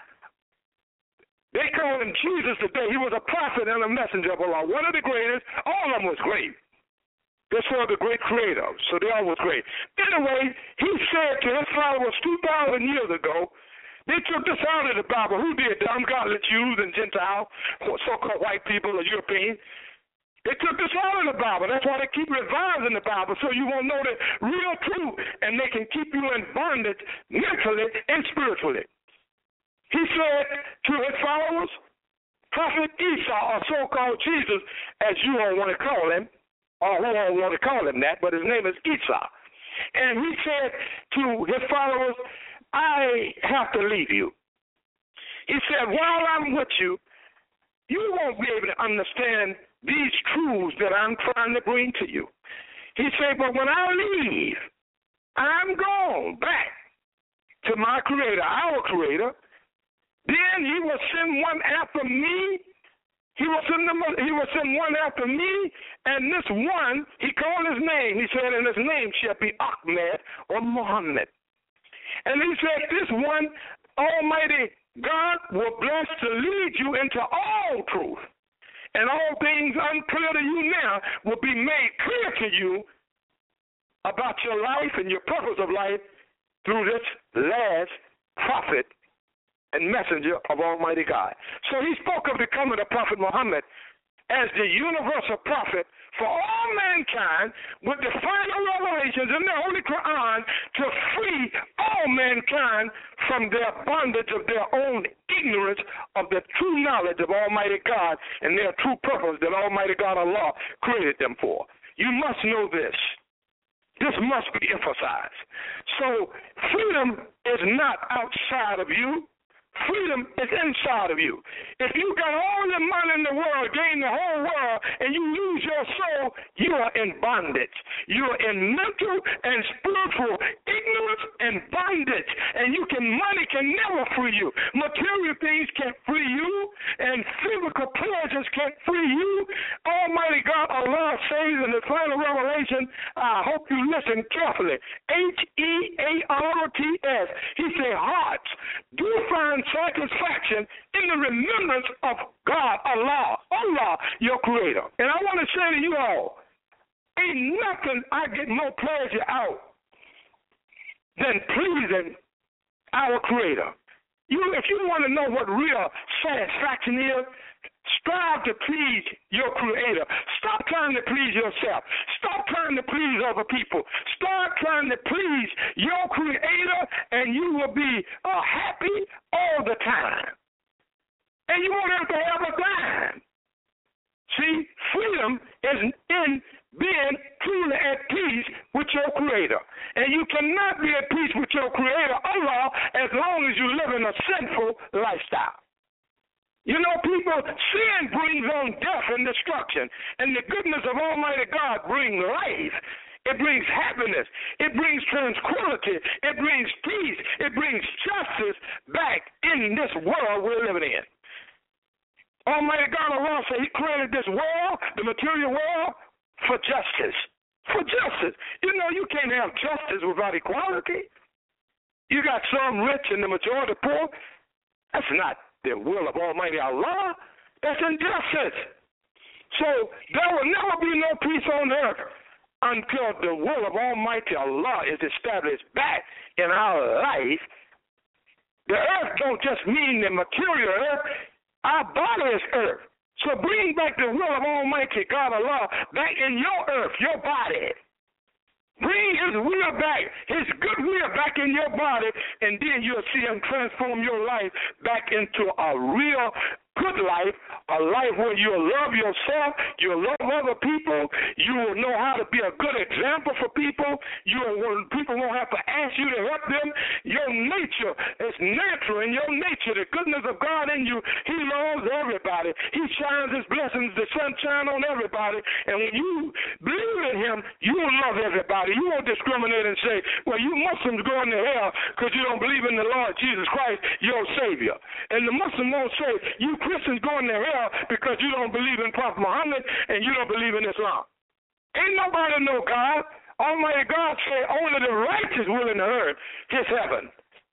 they call him Jesus today. He was a prophet and a messenger of Allah. One of the greatest. All of them was great. This was the great Creator, so they all was great. Anyway, he said to his followers 2,000 years ago, they took this out of the Bible. Who did that? Ungodly Jews and Gentiles, so-called white people or Europeans. They took this out of the Bible. That's why they keep revising the Bible, so you won't know the real truth, and they can keep you in bondage mentally and spiritually. He said to his followers, Prophet Isa, or so-called Jesus, as you all want to call him, or who all want to call him that, but his name is Isa. And he said to his followers, I have to leave you. He said, while I'm with you, you won't be able to understand these truths that I'm trying to bring to you. He said, but when I leave, I'm gone back to my Creator, our Creator. Then he will send one after me. He will send one after me, and this one, he called his name. He said, and his name shall be Ahmed or Muhammad. And he said, this one, Almighty God will bless to lead you into all truth. And all things unclear to you now will be made clear to you about your life and your purpose of life through this last prophet and messenger of Almighty God. So he spoke of becoming the Prophet Muhammad as the universal prophet for all mankind with the final revelations in the Holy Quran to free all mankind from their bondage of their own ignorance of the true knowledge of Almighty God and their true purpose that Almighty God Allah created them for. You must know this. This must be emphasized. So freedom is not outside of you. Freedom is inside of you. If you got all the money in the world, gain the whole world, and you lose your soul, you are in bondage. You are in mental and spiritual ignorance and bondage. And money can never free you. Material things can't free you, and physical pleasures can't free you. Almighty God, Allah says in the final revelation, I hope you listen carefully, Hearts. He said, hearts, do find satisfaction in the remembrance of God, Allah, your creator. And I want to say to you all, ain't nothing I get more pleasure out than pleasing our creator. If you want to know what real satisfaction is, strive to please your creator. Stop trying to please yourself. Stop trying to please other people. Start trying to please your creator, and you will be happy all the time. And you won't have to have a dime. See, freedom is in being truly at peace with your creator. And you cannot be at peace with your creator, Allah, as long as you live in a sinful lifestyle. You know, people, sin brings on death and destruction, and the goodness of Almighty God brings life. It brings happiness. It brings tranquility. It brings peace. It brings justice back in this world we're living in. Almighty God Allah said He created this world, the material world, for justice. For justice. You know, you can't have justice without equality. You got some rich and the majority poor. That's not the will of Almighty Allah. That's injustice. So there will never be no peace on earth until the will of Almighty Allah is established back in our life. The earth don't just mean the material earth. Our body is earth. So bring back the will of Almighty God Allah back in your earth, your body. Bring His will back, His good will back in your body, and then you'll see Him transform your life back into a real good life, a life where you'll love yourself, you'll love other people, you will know how to be a good example for people, people won't have to ask you to help them. Your nature is natural, in your nature, the goodness of God in you, He loves everybody. He shines His blessings, the sunshine on everybody, and when you believe in Him, you will love everybody. You won't discriminate and say, well, you Muslims going to hell because you don't believe in the Lord Jesus Christ, your Savior. And the Muslim won't say, you Christians going to hell because you don't believe in Prophet Muhammad and you don't believe in Islam. Ain't nobody know God. Almighty God said only the righteous will inherit His heaven.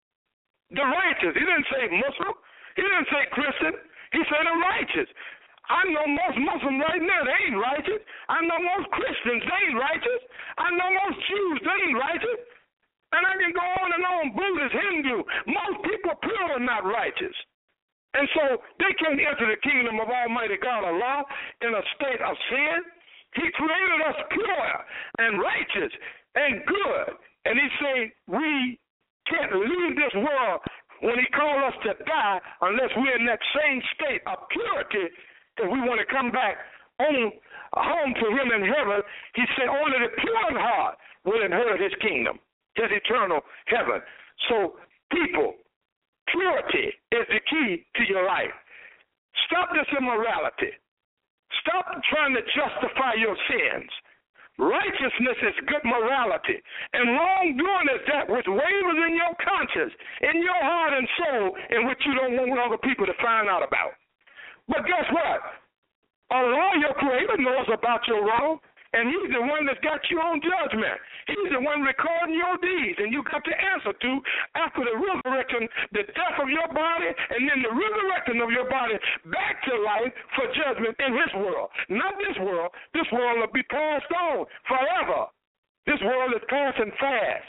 The righteous. He didn't say Muslim. He didn't say Christian. He said the righteous. I know most Muslims right now, they ain't righteous. I know most Christians, they ain't righteous. I know most Jews, they ain't righteous. And I can go on, Buddhist, Hindu. Most people pure are not righteous. And so they can't enter the kingdom of Almighty God Allah in a state of sin. He created us pure and righteous and good. And He's saying we can't leave this world when He called us to die unless we're in that same state of purity. If we want to come back home to Him in heaven, He said only the pure in heart will inherit His kingdom, His eternal heaven. So people, purity is the key to your life. Stop this immorality. Stop trying to justify your sins. Righteousness is good morality, and wrongdoing is that which wavers in your conscience, in your heart and soul, in which you don't want other people to find out about. But guess what? Allah, your creator, knows about your wrong, and He's the one that's got you on judgment. He's the one recording your deeds, and you got to answer to after the resurrection, the death of your body, and then the resurrection of your body back to life for judgment in His world. Not this world. This world will be passed on forever. This world is passing fast.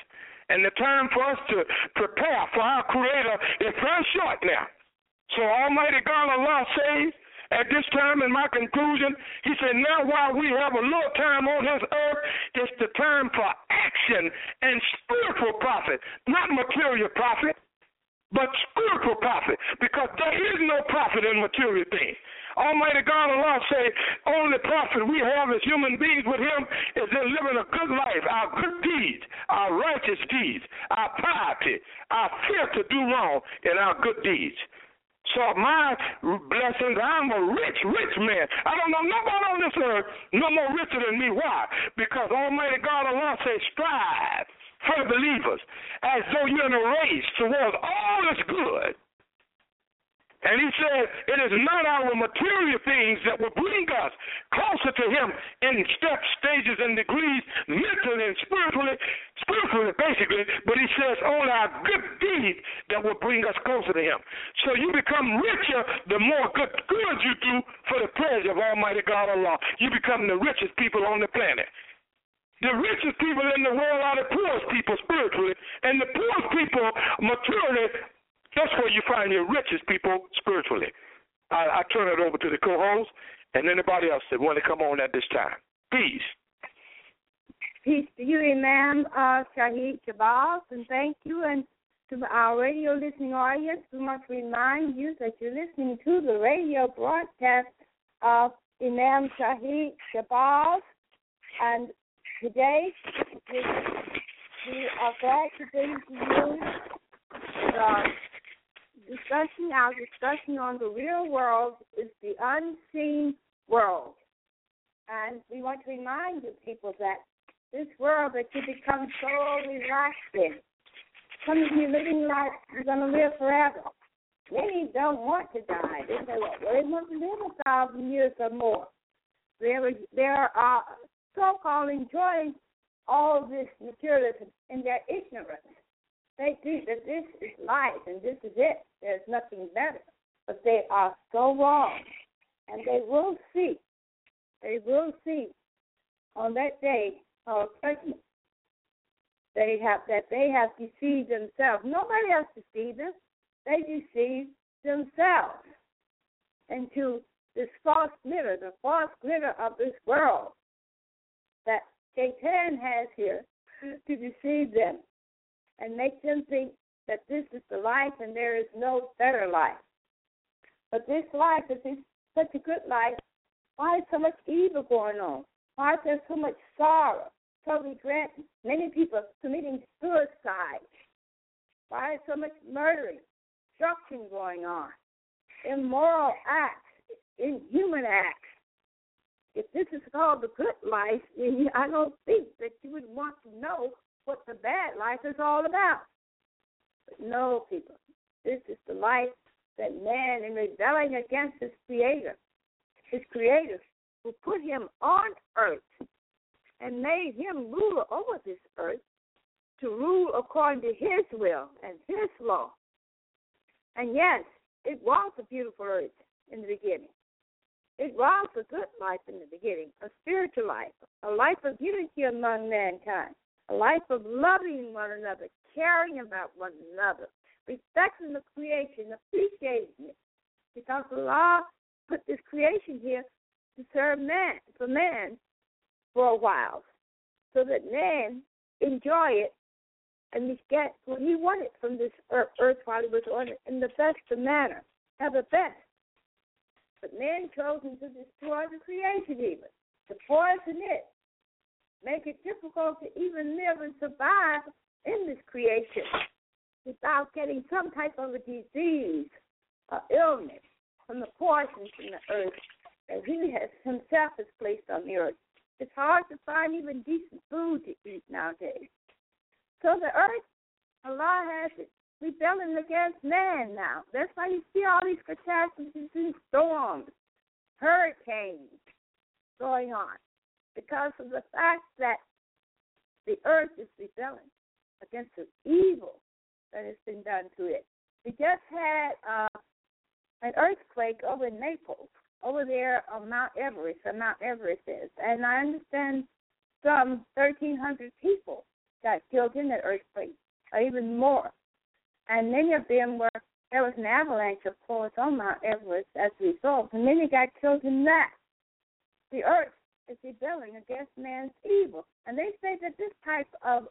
And the time for us to prepare for our Creator is very short now. So Almighty God Allah says, at this time, in my conclusion, he said, now while we have a little time on this earth, it's the time for action and spiritual profit, not material profit, but spiritual profit, because there is no profit in material things. Almighty God Allah say, only profit we have as human beings with him is in living a good life, our good deeds, our righteous deeds, our piety, our fear to do wrong, and our good deeds. So my blessings, I'm a rich, rich man. I don't know nobody on this earth no more richer than me. Why? Because Almighty God Allah says, strive for the believers as though you're in a race towards all that's good. And he said, it is not our material things that will bring us closer to him in steps, stages, and degrees, mentally and spiritually basically, but he says only our good deeds that will bring us closer to him. So you become richer the more good you do for the pleasure of Almighty God Allah. You become the richest people on the planet. The richest people in the world are the poorest people spiritually, and the poorest people materially. That's where you find your richest people spiritually. I turn it over to the co-host and anybody else that want to come on at this time. Peace.
Peace to you, Imam Shahid Shabazz, and thank you. And to our radio listening audience, we must remind you that you're listening to the radio broadcast of Imam Shahid Shabazz. And today, we are glad to bring to you our discussion on the real world is the unseen world. And we want to remind the people that this world that you become so relaxed in, some of you living like you're going to live forever. Many don't want to die. They say, well, they want to live 1,000 years or more. They are so-called enjoying all this materialism in their ignorance. They think that this is life and this is it. There's nothing better. But they are so wrong. And they will see on that day of judgment they have deceived themselves. Nobody else deceived them. They deceived themselves into this false glitter, the false glitter of this world that Satan has here to deceive them and make them think that this is the life and there is no better life. But this life is such a good life. Why is so much evil going on? Why is there so much sorrow, so regret? Many people committing suicide. Why is so much murdering, destruction going on? Immoral acts, inhuman acts. If this is called the good life, then I don't think that you would want to know what the bad life is all about. But no, people, this is the life that man, in rebelling against his creator, who put him on earth and made him ruler over this earth to rule according to his will and his law. And yes, it was a beautiful earth in the beginning. It was a good life in the beginning, a spiritual life, a life of unity among mankind, a life of loving one another, caring about one another, respecting the creation, appreciating it. Because Allah put this creation here to serve man, for a while, so that man enjoy it and get what he wanted from this earth while he was on it in the best manner, have the best. But man chosen to destroy the creation even, to poison it, make it difficult to even live and survive in this creation without getting some type of a disease or illness from the poisons in the earth that he himself has placed on the earth. It's hard to find even decent food to eat nowadays. So the earth, Allah has it rebelling against man now. That's why you see all these catastrophes and storms, hurricanes going on, because of the fact that the earth is rebelling against the evil that has been done to it. We just had an earthquake over in Naples, over there on Mount Everest is. And I understand some 1,300 people got killed in that earthquake. or even more. And many of them there was an avalanche, of course, on Mount Everest as a result, and many got killed in that. The earth is rebelling against man's evil. And they say that this type of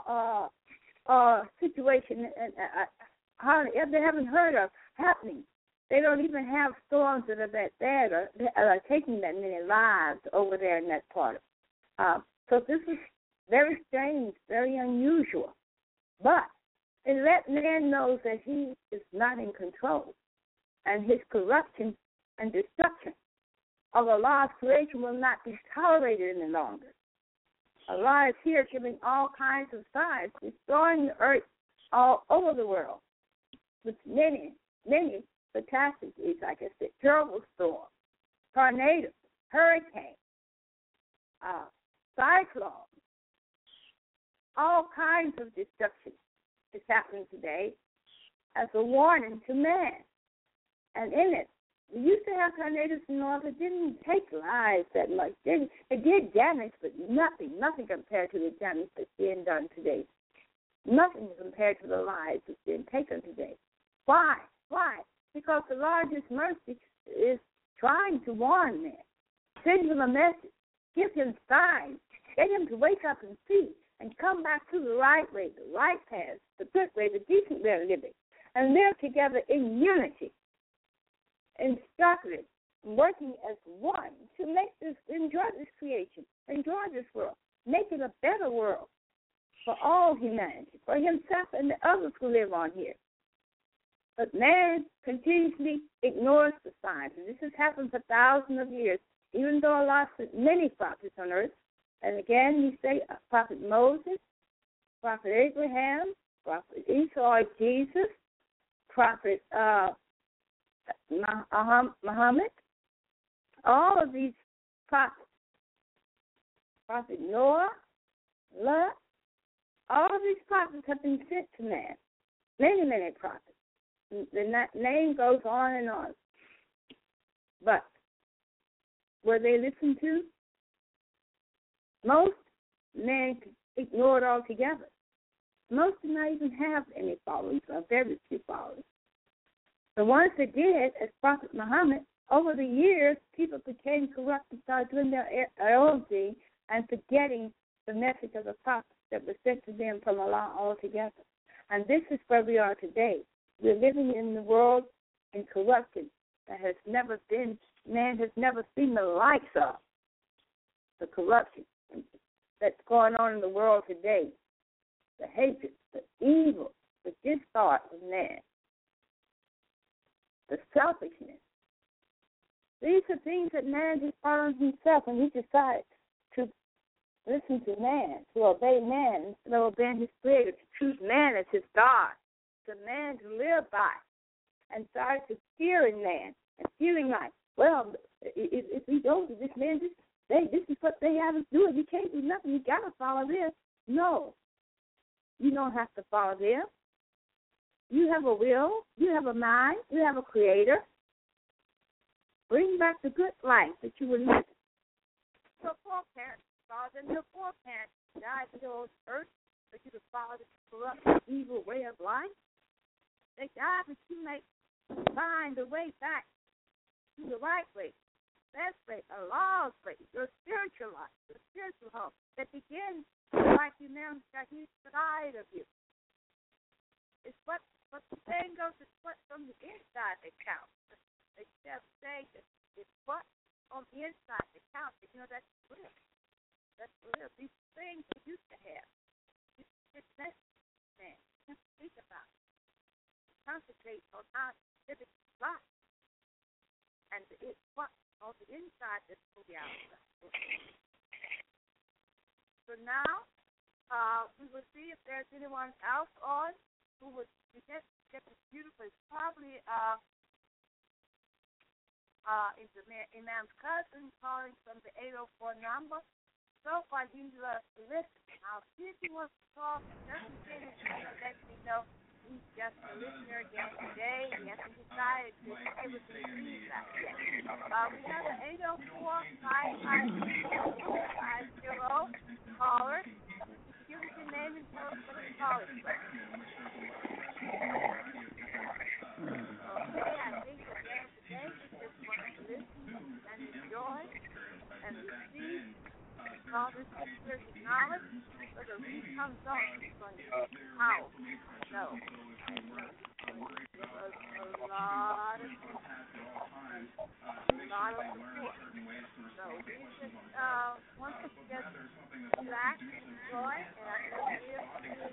situation, hardly they haven't heard of happening. They don't even have storms that are that bad or are taking that many lives over there in that part. So this is very strange, very unusual. But it let man know that he is not in control, and his corruption and destruction of Allah's creation will not be tolerated any longer. Allah is here giving all kinds of signs, destroying the earth all over the world with many, many catastrophes, like I said, terrible storms, tornadoes, hurricanes, cyclones, all kinds of destruction is happening today as a warning to man. And in it, we used to have tornadoes in North. It didn't take lives that much. It did damage, but nothing compared to the damage that's being done today. Nothing compared to the lives that's being taken today. Why? Because the largest mercy is trying to warn man, send him a message, give him signs, get him to wake up and see, and come back to the right way, the right path, the good way, the decent way of living, and live together in unity, instructed, working as one to enjoy this creation, enjoy this world, make it a better world for all humanity, for himself and the others who live on here. But man continuously ignores the signs, and this has happened for thousands of years, even though Allah sent many prophets on earth. And again, you say Prophet Moses, Prophet Abraham, Prophet Isa or Jesus, Prophet Muhammad, all of these prophets, Prophet Noah, Lot, all of these prophets have been sent to man, many prophets. The name goes on and on. But were they listened to? Most men ignored altogether. Most did not even have any followers, or very few followers. The ones that did, as Prophet Muhammad, over the years, people became corrupt and started doing their own thing and forgetting the message of the prophets that was sent to them from Allah altogether. And this is where we are today. We're living in the world in corruption that has never been, man has never seen the likes of the corruption that's going on in the world today, the hatred, the evil, the discard of man, the selfishness. These are things that man has brought on himself when he decided to listen to man, to obey man instead of obeying his creator, to choose man as his God, to man to live by, and started to fear in man and feeling like, well, if we go to this man, this is what they have us do. You can't do nothing. You got to follow this. No, you don't have to follow them. You have a will. You have a mind. You have a creator. Bring back the good life that you were living. Your foreparents, father, and your foreparents died for your earth, that you could follow this corrupt, evil way of life. They died that you may find the way back to the right way. Best way, Allah's way, your spiritual life, your spiritual home that begins like you now got inside of you. It's what the saying goes, it's what from the inside that counts. They just say that it's what on the inside that counts. You know, that's real. That's real. These things you used to have. It's necessary. Just think about it. Concentrate on how to live it life. And it's what on the inside that's on the outside. So now, we will see if there's anyone else on who would get this beautiful. It's probably is Imam's cousin calling from the 804 number. So far, he's listening. I'll see if he wants to talk. Doesn't let me know. He's just a listener again today. He hasn't decided to stay with the feedback yet. We have an 804-550 caller. Give us your name and tell us what you're calling from. and receive all this spiritual knowledge, so that when he comes on, he's going to be powerful. So, it was a lot of support. So, we just want to get relax and enjoy, and I know we are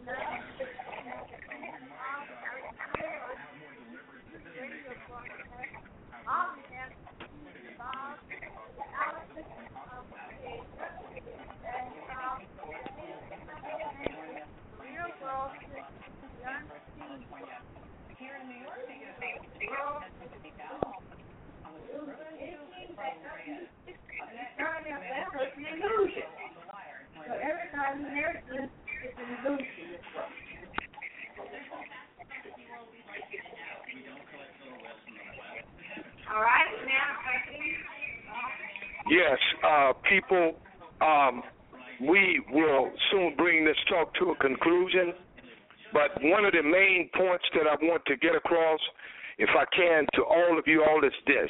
radio broadcast. All we have is Bob, Alex, real world here in New York, so every time there's this, it's an illusion. All right, now I think.
Yes, people, we will soon bring this talk to a conclusion, but one of the main points that I want to get across, if I can, to all of you all is this.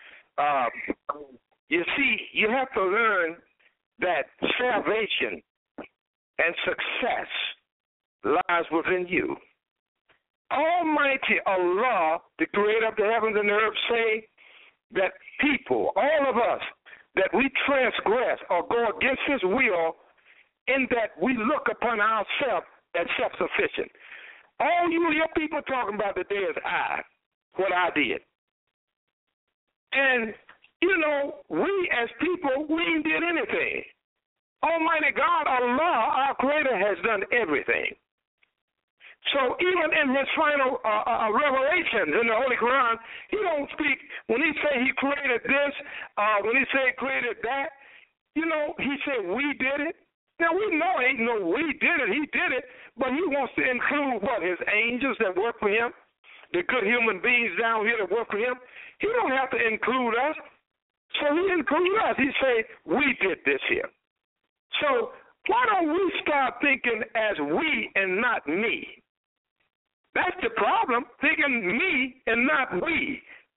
You see, you have to learn that salvation and success lies within you. Almighty Allah, the creator of the heavens and the earth, say that people, all of us, that we transgress or go against his will in that we look upon ourselves as self-sufficient. All you hear people talking about today is what I did. And, you know, we as people, we ain't did anything. Almighty God, Allah, our creator, has done everything. So even in his final revelations in the Holy Quran, he don't speak, when he say he created this, when he say he created that, you know, he said we did it. Now we know ain't no we did it, he did it, but he wants to include what, his angels that work for him, the good human beings down here that work for him. He don't have to include us. So he include us. He say we did this here. So why don't we start thinking as we and not me? That's the problem, thinking me and not we.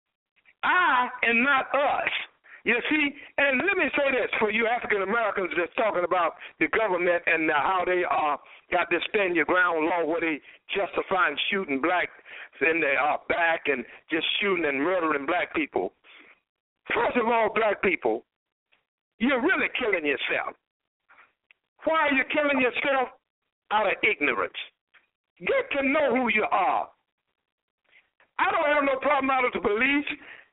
I and not us. You see, and let me say this for you African Americans that's talking about the government and how they got this stand your ground law where they justifying shooting blacks in the back and just shooting and murdering black people. First of all, black people, you're really killing yourself. Why are you killing yourself? Out of ignorance. Get to know who you are. I don't have no problem out of the police.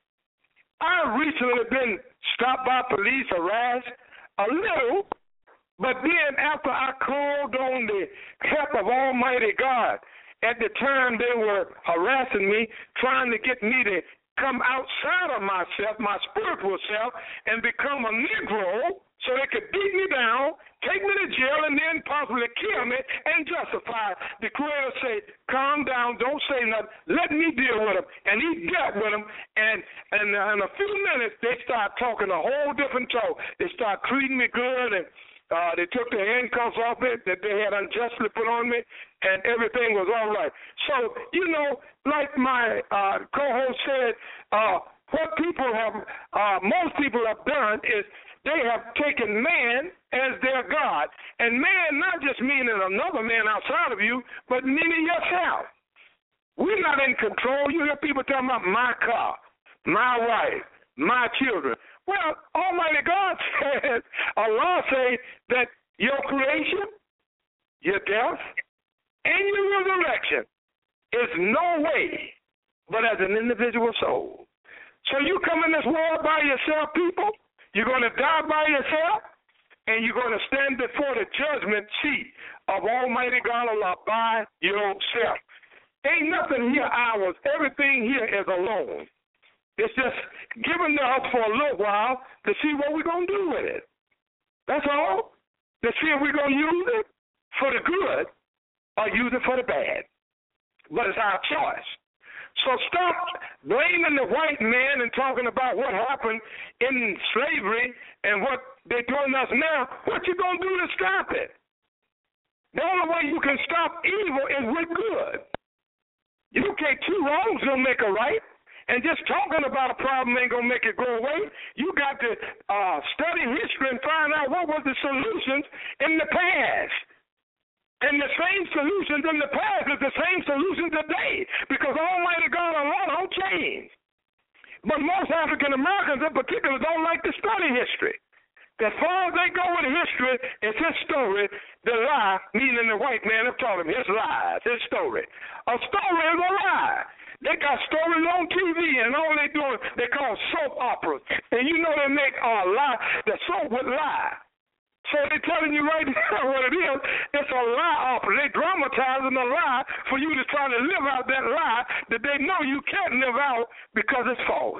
I've recently been stopped by police, harassed a little, but then after I called on the help of Almighty God, at the time they were harassing me, trying to get me to come outside of myself, my spiritual self, and become a Negro so they could beat me down, take me to jail, and then possibly kill me and justify. The Creator say, calm down, don't say nothing, let me deal with them. And he dealt with them, and in a few minutes, they start talking a whole different talk. They start treating me good, and they took the handcuffs off it that they had unjustly put on me, and everything was all right. So, you know, like my co-host said, what people have, most people have done is they have taken man as their God. And man not just meaning another man outside of you, but meaning yourself. We're not in control. You hear people talking about my car, my wife, my children. Well, Almighty God says, Allah says that your creation, your death, and your resurrection is no way but as an individual soul. So you come in this world by yourself, people. You're going to die by yourself, and you're going to stand before the judgment seat of Almighty God Allah by yourself. Ain't nothing here ours. Everything here is alone. It's just given to us for a little while to see what we're going to do with it. That's all. To see if we're going to use it for the good or use it for the bad. But it's our choice. So stop blaming the white man and talking about what happened in slavery and what they're doing us now. What you going to do to stop it? The only way you can stop evil is with good. You can't, two wrongs don't make a right. And just talking about a problem ain't going to make it go away. You got to study history and find out what was the solutions in the past. And the same solutions in the past is the same solutions today, because Almighty God Allah don't change. But most African Americans in particular don't like to study history. As far as they go with history, it's his story. The lie, meaning the white man have taught him his lies, his story. A story is a lie. They got stories on TV, and all they doing, they call soap operas. And you know they make a lie, the soap would lie. So they're telling you right now what it is. It's a lie opera. They dramatizing a lie for you to try to live out that lie that they know you can't live out because it's false.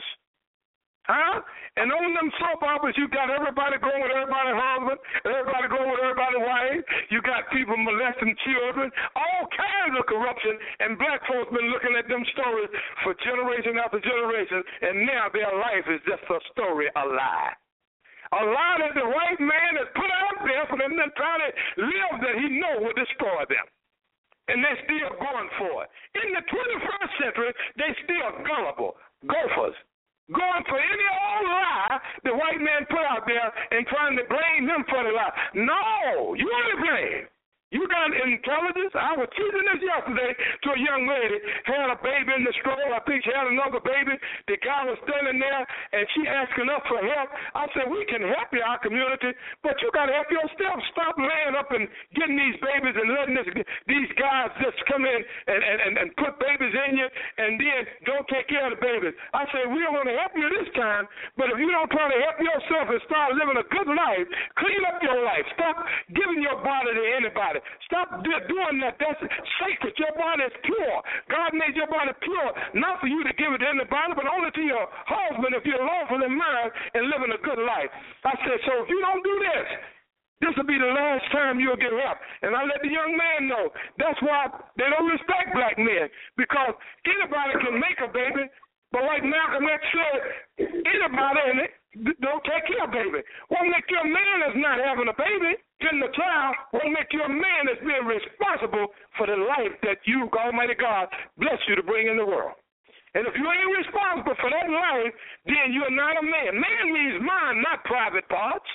Huh? And on them soap operas, you got everybody going with everybody's husband, everybody going with everybody's wife. You got people molesting children, all kinds of corruption. And black folks been looking at them stories for generation after generation, and now their life is just a story, a lie. A lie that the white man has put out there for them to try to live that he know will destroy them. And they're still going for it. In the 21st century, they still gullible, gophers, going for any old lie the white man put out there and trying to blame him for the lie. No, you are to blame. You got intelligence. I was teaching this yesterday to a young lady, had a baby in the stroller. I think she had another baby. The guy was standing there, and she asking us for help. I said, we can help you, our community, but you got to help yourself. Stop laying up and getting these babies and letting these guys just come in and put babies in you and then don't take care of the babies. I said, we don't want to help you this time, but if you don't try to help yourself and start living a good life, clean up your life. Stop giving your body to anybody. Stop doing that. That's sacred. Your body is pure. God made your body pure, not for you to give it to anybody, but only to your husband if you're lawfully married and living a good life. I said, so if you don't do this will be the last time you'll get help. And I let the young man know. That's why they don't respect black men, because anybody can make a baby, but like Malcolm X said, anybody don't take care of a baby. What make you a man is not having a baby. Getting a child will make you a man that's being responsible for the life that you, Almighty God, bless you to bring in the world. And if you ain't responsible for that life, then you're not a man. Man means mind, not private parts.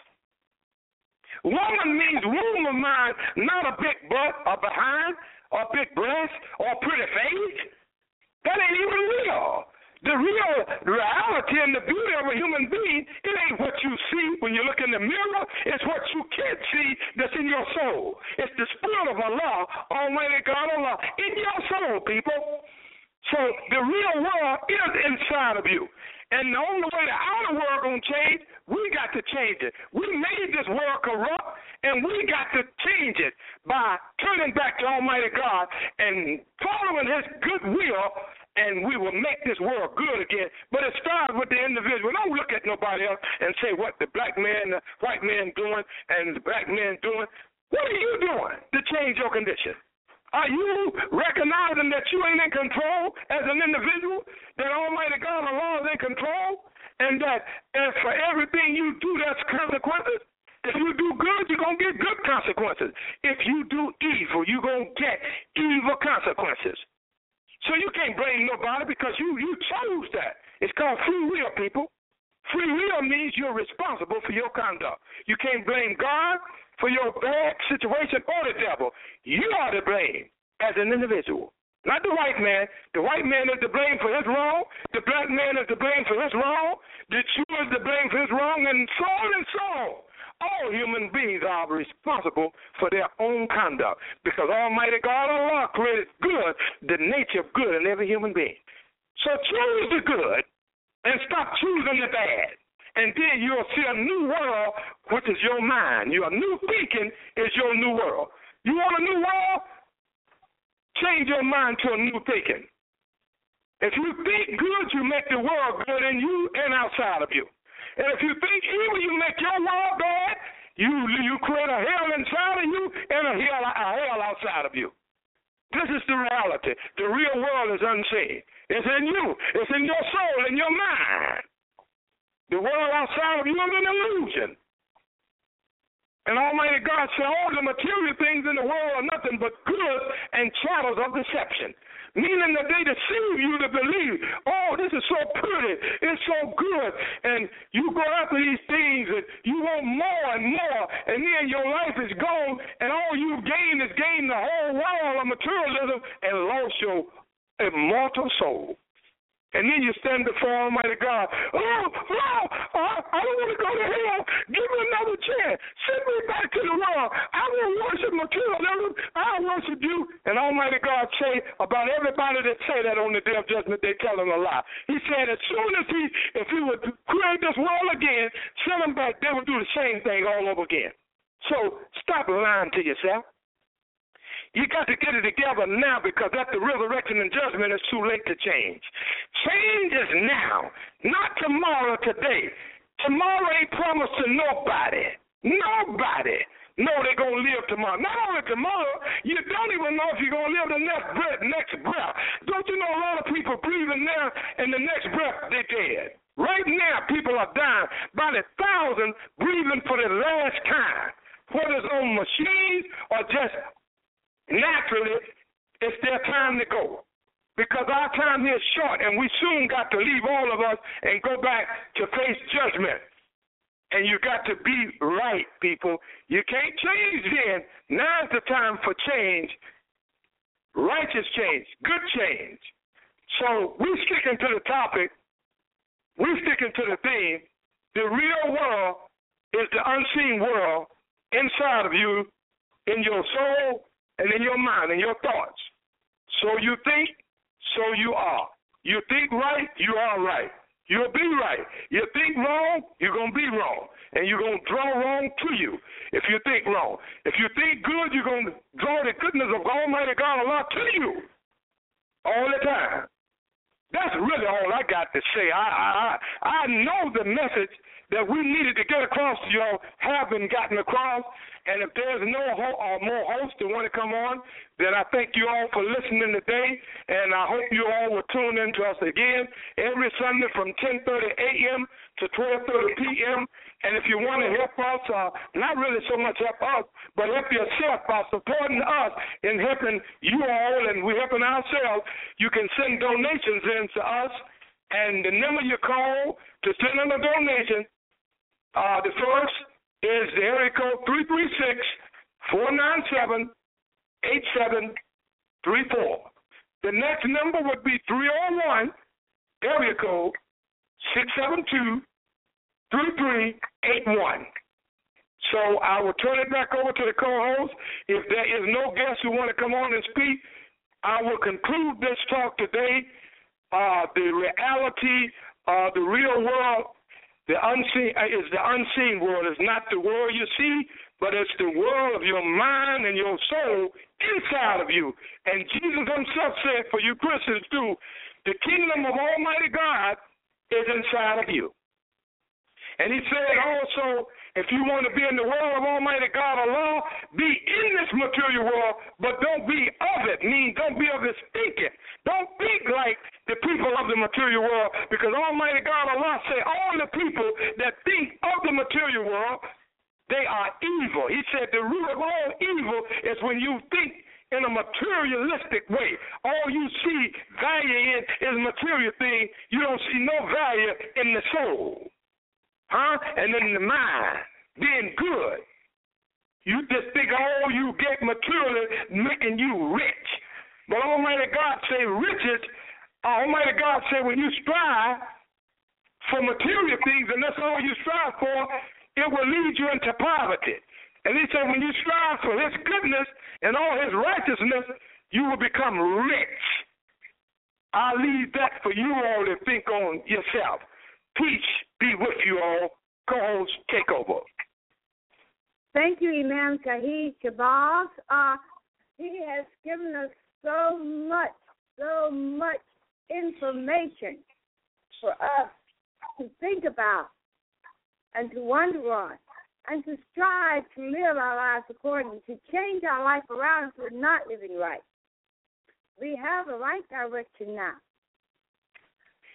Woman means womb of mine, not a big butt or behind or big breast or pretty face. That ain't even real. The real reality and the beauty of a human being, it ain't what you see when you look in the mirror. It's what you can't see that's in your soul. It's the spirit of Allah, Almighty God Allah, in your soul, people. So the real world is inside of you. And the only way the outer world going to change, we got to change it. We made this world corrupt, and we got to change it by turning back to Almighty God and following His good will, and we will make this world good again. But it starts with the individual. Don't look at nobody else and say what the black man, the white man doing, and the black man doing. What are you doing to change your condition? Are you recognizing that you ain't in control as an individual, that Almighty God Allah is in control, and that for everything you do, there's consequences? If you do good, you're going to get good consequences. If you do evil, you're going to get evil consequences. So you can't blame nobody because you chose that. It's called free will, people. Free will means you're responsible for your conduct. You can't blame God for your bad situation or the devil. You are to blame as an individual, not the white man. The white man is to blame for his wrong. The black man is to blame for his wrong. The Jew is to blame for his wrong, and so on and so on. All human beings are responsible for their own conduct because Almighty God Allah created good, the nature of good in every human being. So choose the good and stop choosing the bad. And then you'll see a new world, which is your mind. Your new thinking is your new world. You want a new world? Change your mind to a new thinking. If you think good, you make the world good in you and outside of you. And if you think evil, you make your world bad. You create a hell inside of you and a hell outside of you. This is the reality. The real world is unseen. It's in you. It's in your soul, in your mind. The world outside of you is an illusion. And Almighty God said, all the material things in the world are nothing but good and shadows of deception. Meaning that they deceive you to believe, oh, this is so pretty, it's so good, and you go after these things and you want more and more, and then your life is gone, and all you've gained is gained the whole world of materialism and lost your immortal soul. And then you stand before Almighty God. Oh, I don't want to go to hell. Give me another chance. Send me back to the world. I will worship materialism. I'll worship you. And Almighty God say about everybody that say that on the day of judgment, they tell him a lie. He said as soon as if he would create this world again, send them back, they would do the same thing all over again. So stop lying to yourself. You got to get it together now, because at the resurrection and judgment, it's too late to change. Change is now, not tomorrow, today. Tomorrow ain't promised to nobody. Nobody. No, they're going to live tomorrow. Not only tomorrow, you don't even know if you're going to live the next breath. Don't you know a lot of people breathing now, and the next breath, they're dead. Right now, people are dying by the thousands, breathing for the last time, whether it's on machines or just naturally, it's their time to go, because our time here is short, and we soon got to leave all of us and go back to face judgment. And you got to be right, people. You can't change then. Now's the time for change, righteous change, good change. So we're sticking to the topic. We're sticking to the theme. The real world is the unseen world inside of you, in your soul, and in your mind and your thoughts. So you think, so you are. You think right, you are right. You'll be right. You think wrong, you're going to be wrong. And you're going to draw wrong to you if you think wrong. If you think good, you're going to draw the goodness of Almighty God Allah to you all the time. That's really all I got to say. I know the message that we needed to get across to y'all have been gotten across. And if there's no more hosts that want to come on, then I thank you all for listening today. And I hope you all will tune in to us again every Sunday from 10:30 a.m. to 12:30 p.m. And if you want to help us, not really so much help us, but help yourself by supporting us in helping you all, and we're helping ourselves, you can send donations in to us. And the number you call to send in a donation, the first is the area code 336-497-8734. The next number would be 301, area code 672-3381. So I will turn it back over to the co-host. If there is no guest who want to come on and speak, I will conclude this talk today. The reality, the real world, the unseen is the unseen world. It's not the world you see, but it's the world of your mind and your soul inside of you. And Jesus himself said, for you Christians too, the kingdom of Almighty God is inside of you. And he said also, if you want to be in the world of Almighty God Allah, be in this material world, but don't be of it. Meaning, don't be of its thinking. Don't think like the people of the material world, because Almighty God Allah said all the people that think of the material world, they are evil. He said the root of all evil is when you think in a materialistic way. All you see value in is material thing. You don't see no value in the soul. And in the mind, being good. You just think all you get materially making you rich. But Almighty God say riches, Almighty God say when you strive for material things and that's all you strive for, it will lead you into poverty. And he said when you strive for his goodness and all his righteousness, you will become rich. I'll leave that for you all to think on yourself. Peace be with you all. Co-host, take over.
Thank you, Imam Shahid Shabazz. He has given us so much information for us to think about and to wonder on and to strive to live our lives accordingly, to change our life around if we're not living right. We have the right direction now.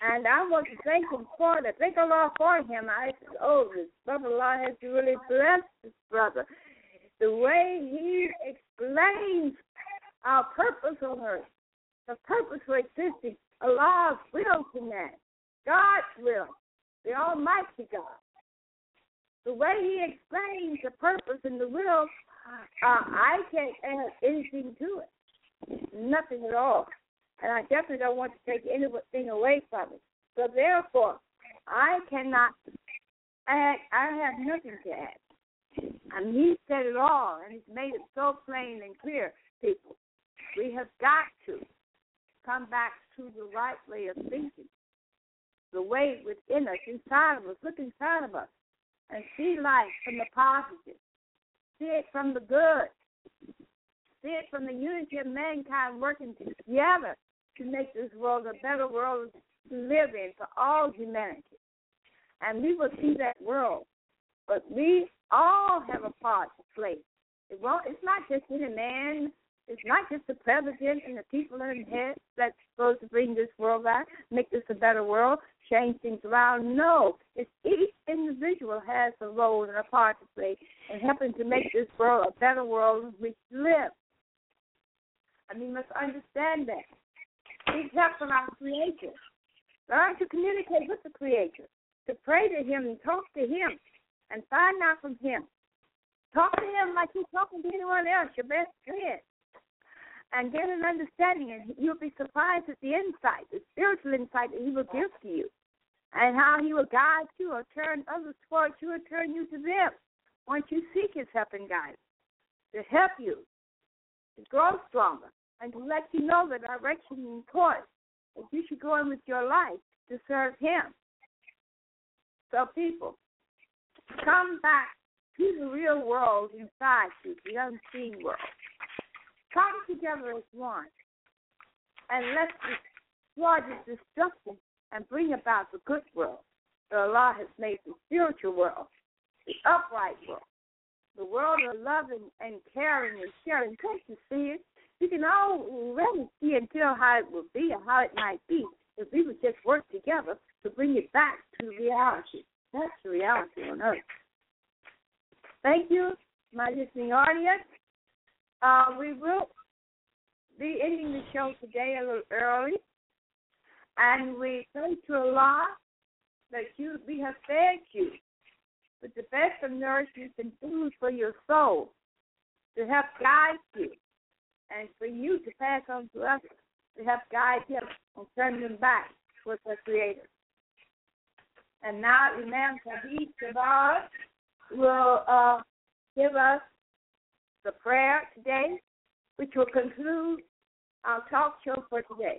And I want to thank him for that. Thank Allah for him. I said, oh, this brother, Allah has really blessed this brother. The way he explains our purpose on earth, the purpose for existing, Allah's will to man, God's will, the Almighty God. The way he explains the purpose and the will, I can't add anything to it. Nothing at all. And I definitely don't want to take anything away from it. So therefore, I cannot add, I have nothing to add. And he said it all, and he's made it so plain and clear, people. We have got to come back to the right way of thinking, the way within us, inside of us, look inside of us, and see life from the positive, see it from the good, see it from the unity of mankind working together to make this world a better world to live in for all humanity. And we will see that world. But we all have a part to play. It's not just any man. It's not just the president and the people in head that's supposed to bring this world back, make this a better world, change things around. No, it's each individual has a role and a part to play in helping to make this world a better world in which to live. And we must understand that. Seek help from our Creator. Learn to communicate with the Creator, to pray to Him and talk to Him and find out from Him. Talk to Him like you're talking to anyone else, your best friend. And get an understanding, and you'll be surprised at the insight, the spiritual insight that He will give to you, and how He will guide you or turn others towards you or turn you to them once you seek His help and guidance, to help you to grow stronger and to let you know the direction and course that you should go in with your life to serve Him. So people, come back to the real world inside you, the unseen world. Come together as one, and let's destroy this destruction and bring about the good world that Allah has made, the spiritual world, the upright world, the world of loving and caring and sharing. Can't you see it? You can already see and tell how it will be or how it might be if we would just work together to bring it back to reality. That's the reality on earth. Thank you, my listening audience. We will be ending the show today a little early, and we pray to Allah that we have fed you with the best of nourishment and food for your soul to help guide you and for you to pass on to others to help guide them and turn them back towards their Creator. And now Imam Sadiq Jabbar will give us the prayer today, which will conclude our talk show for today.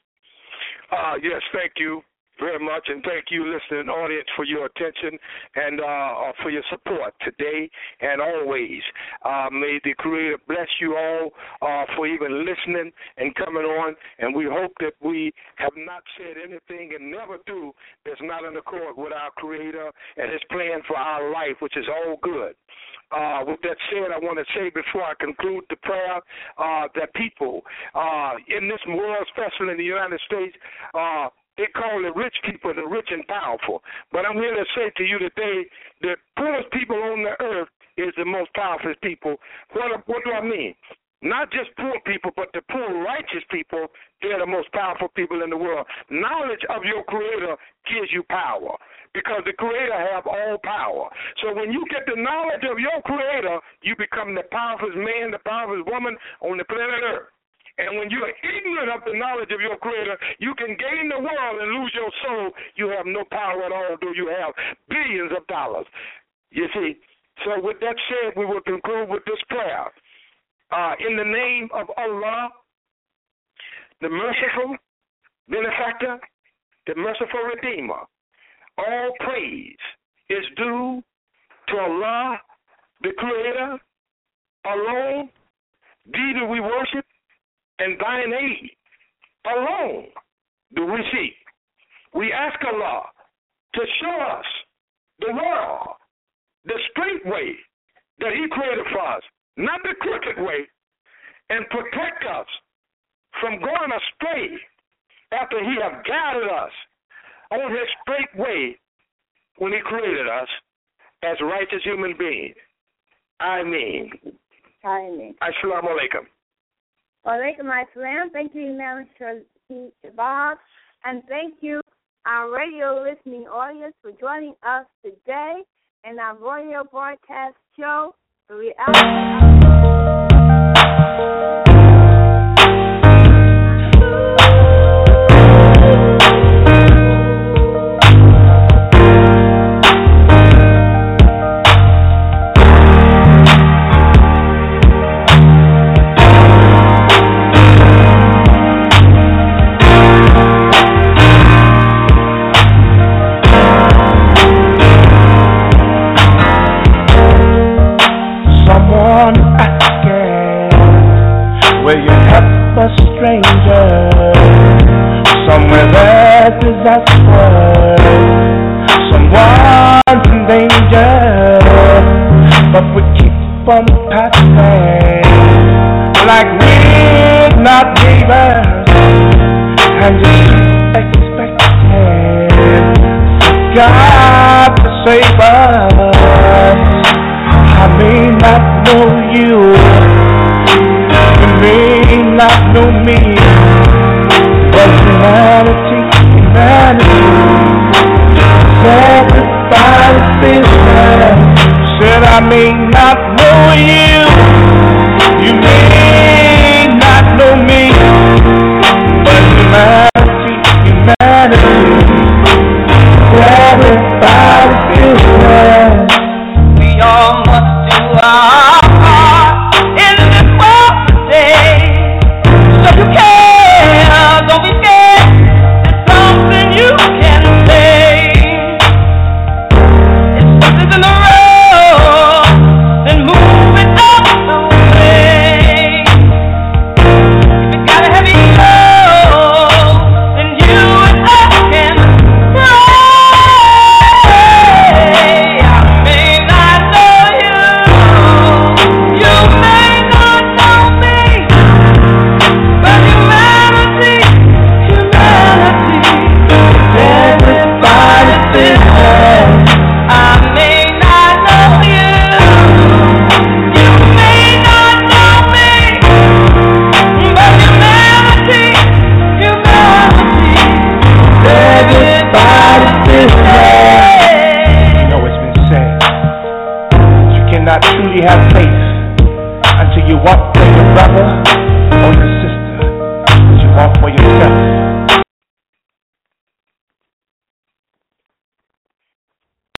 Yes, thank you very much, and thank you, listening audience, for your attention and for your support today and always. May the Creator bless you all for even listening and coming on, and we hope that we have not said anything and never do that's not in accord with our Creator and His plan for our life, which is all good. With that said, I want to say before I conclude the prayer that people in this world, especially in the United States, they call the rich people the rich and powerful. But I'm here to say to you today that poorest people on the earth is the most powerful people. What do I mean? Not just poor people, but the poor righteous people, they're the most powerful people in the world. Knowledge of your Creator gives you power because the Creator have all power. So when you get the knowledge of your Creator, you become the powerful man, the powerful woman on the planet Earth. And when you're ignorant of the knowledge of your Creator, you can gain the world and lose your soul. You have no power at all, though you have billions of dollars. You see? So with that said, we will conclude with this prayer. In the name of Allah, the merciful benefactor, the merciful Redeemer, all praise is due to Allah, the Creator, alone. Thee do we worship, and thine aid alone do we seek. We ask Allah to show us the world, the straight way that He created for us, not the crooked way, and protect us from going astray after He have guided us on his straight way when he created us as righteous human beings. I mean. Assalamu alaikum.
Walaikum assalam. Thank you, Imam Shabab. And thank you, our radio listening audience, for joining us today in our radio broadcast show, The Reality.
Will you help a stranger somewhere there's disaster, someone in danger, but we keep on passing like we're not neighbors and just expecting God to save us. I may not know you, may not know me, but humanity, everybody's business. Said I may not know you, you may not know me, but humanity, everybody's business. We all must do our part in this world. So you care, don't be scared. There's something you can say. If something's in the road, then move it up the way. If it's got a heavy load, then you and I can pray. I may not know you, you may not know me. But humanity, everybody's business. I may not know you, you may not know me, but humanity, everybody's business. You know it's been said, you cannot truly have faith until you walk with your brother or your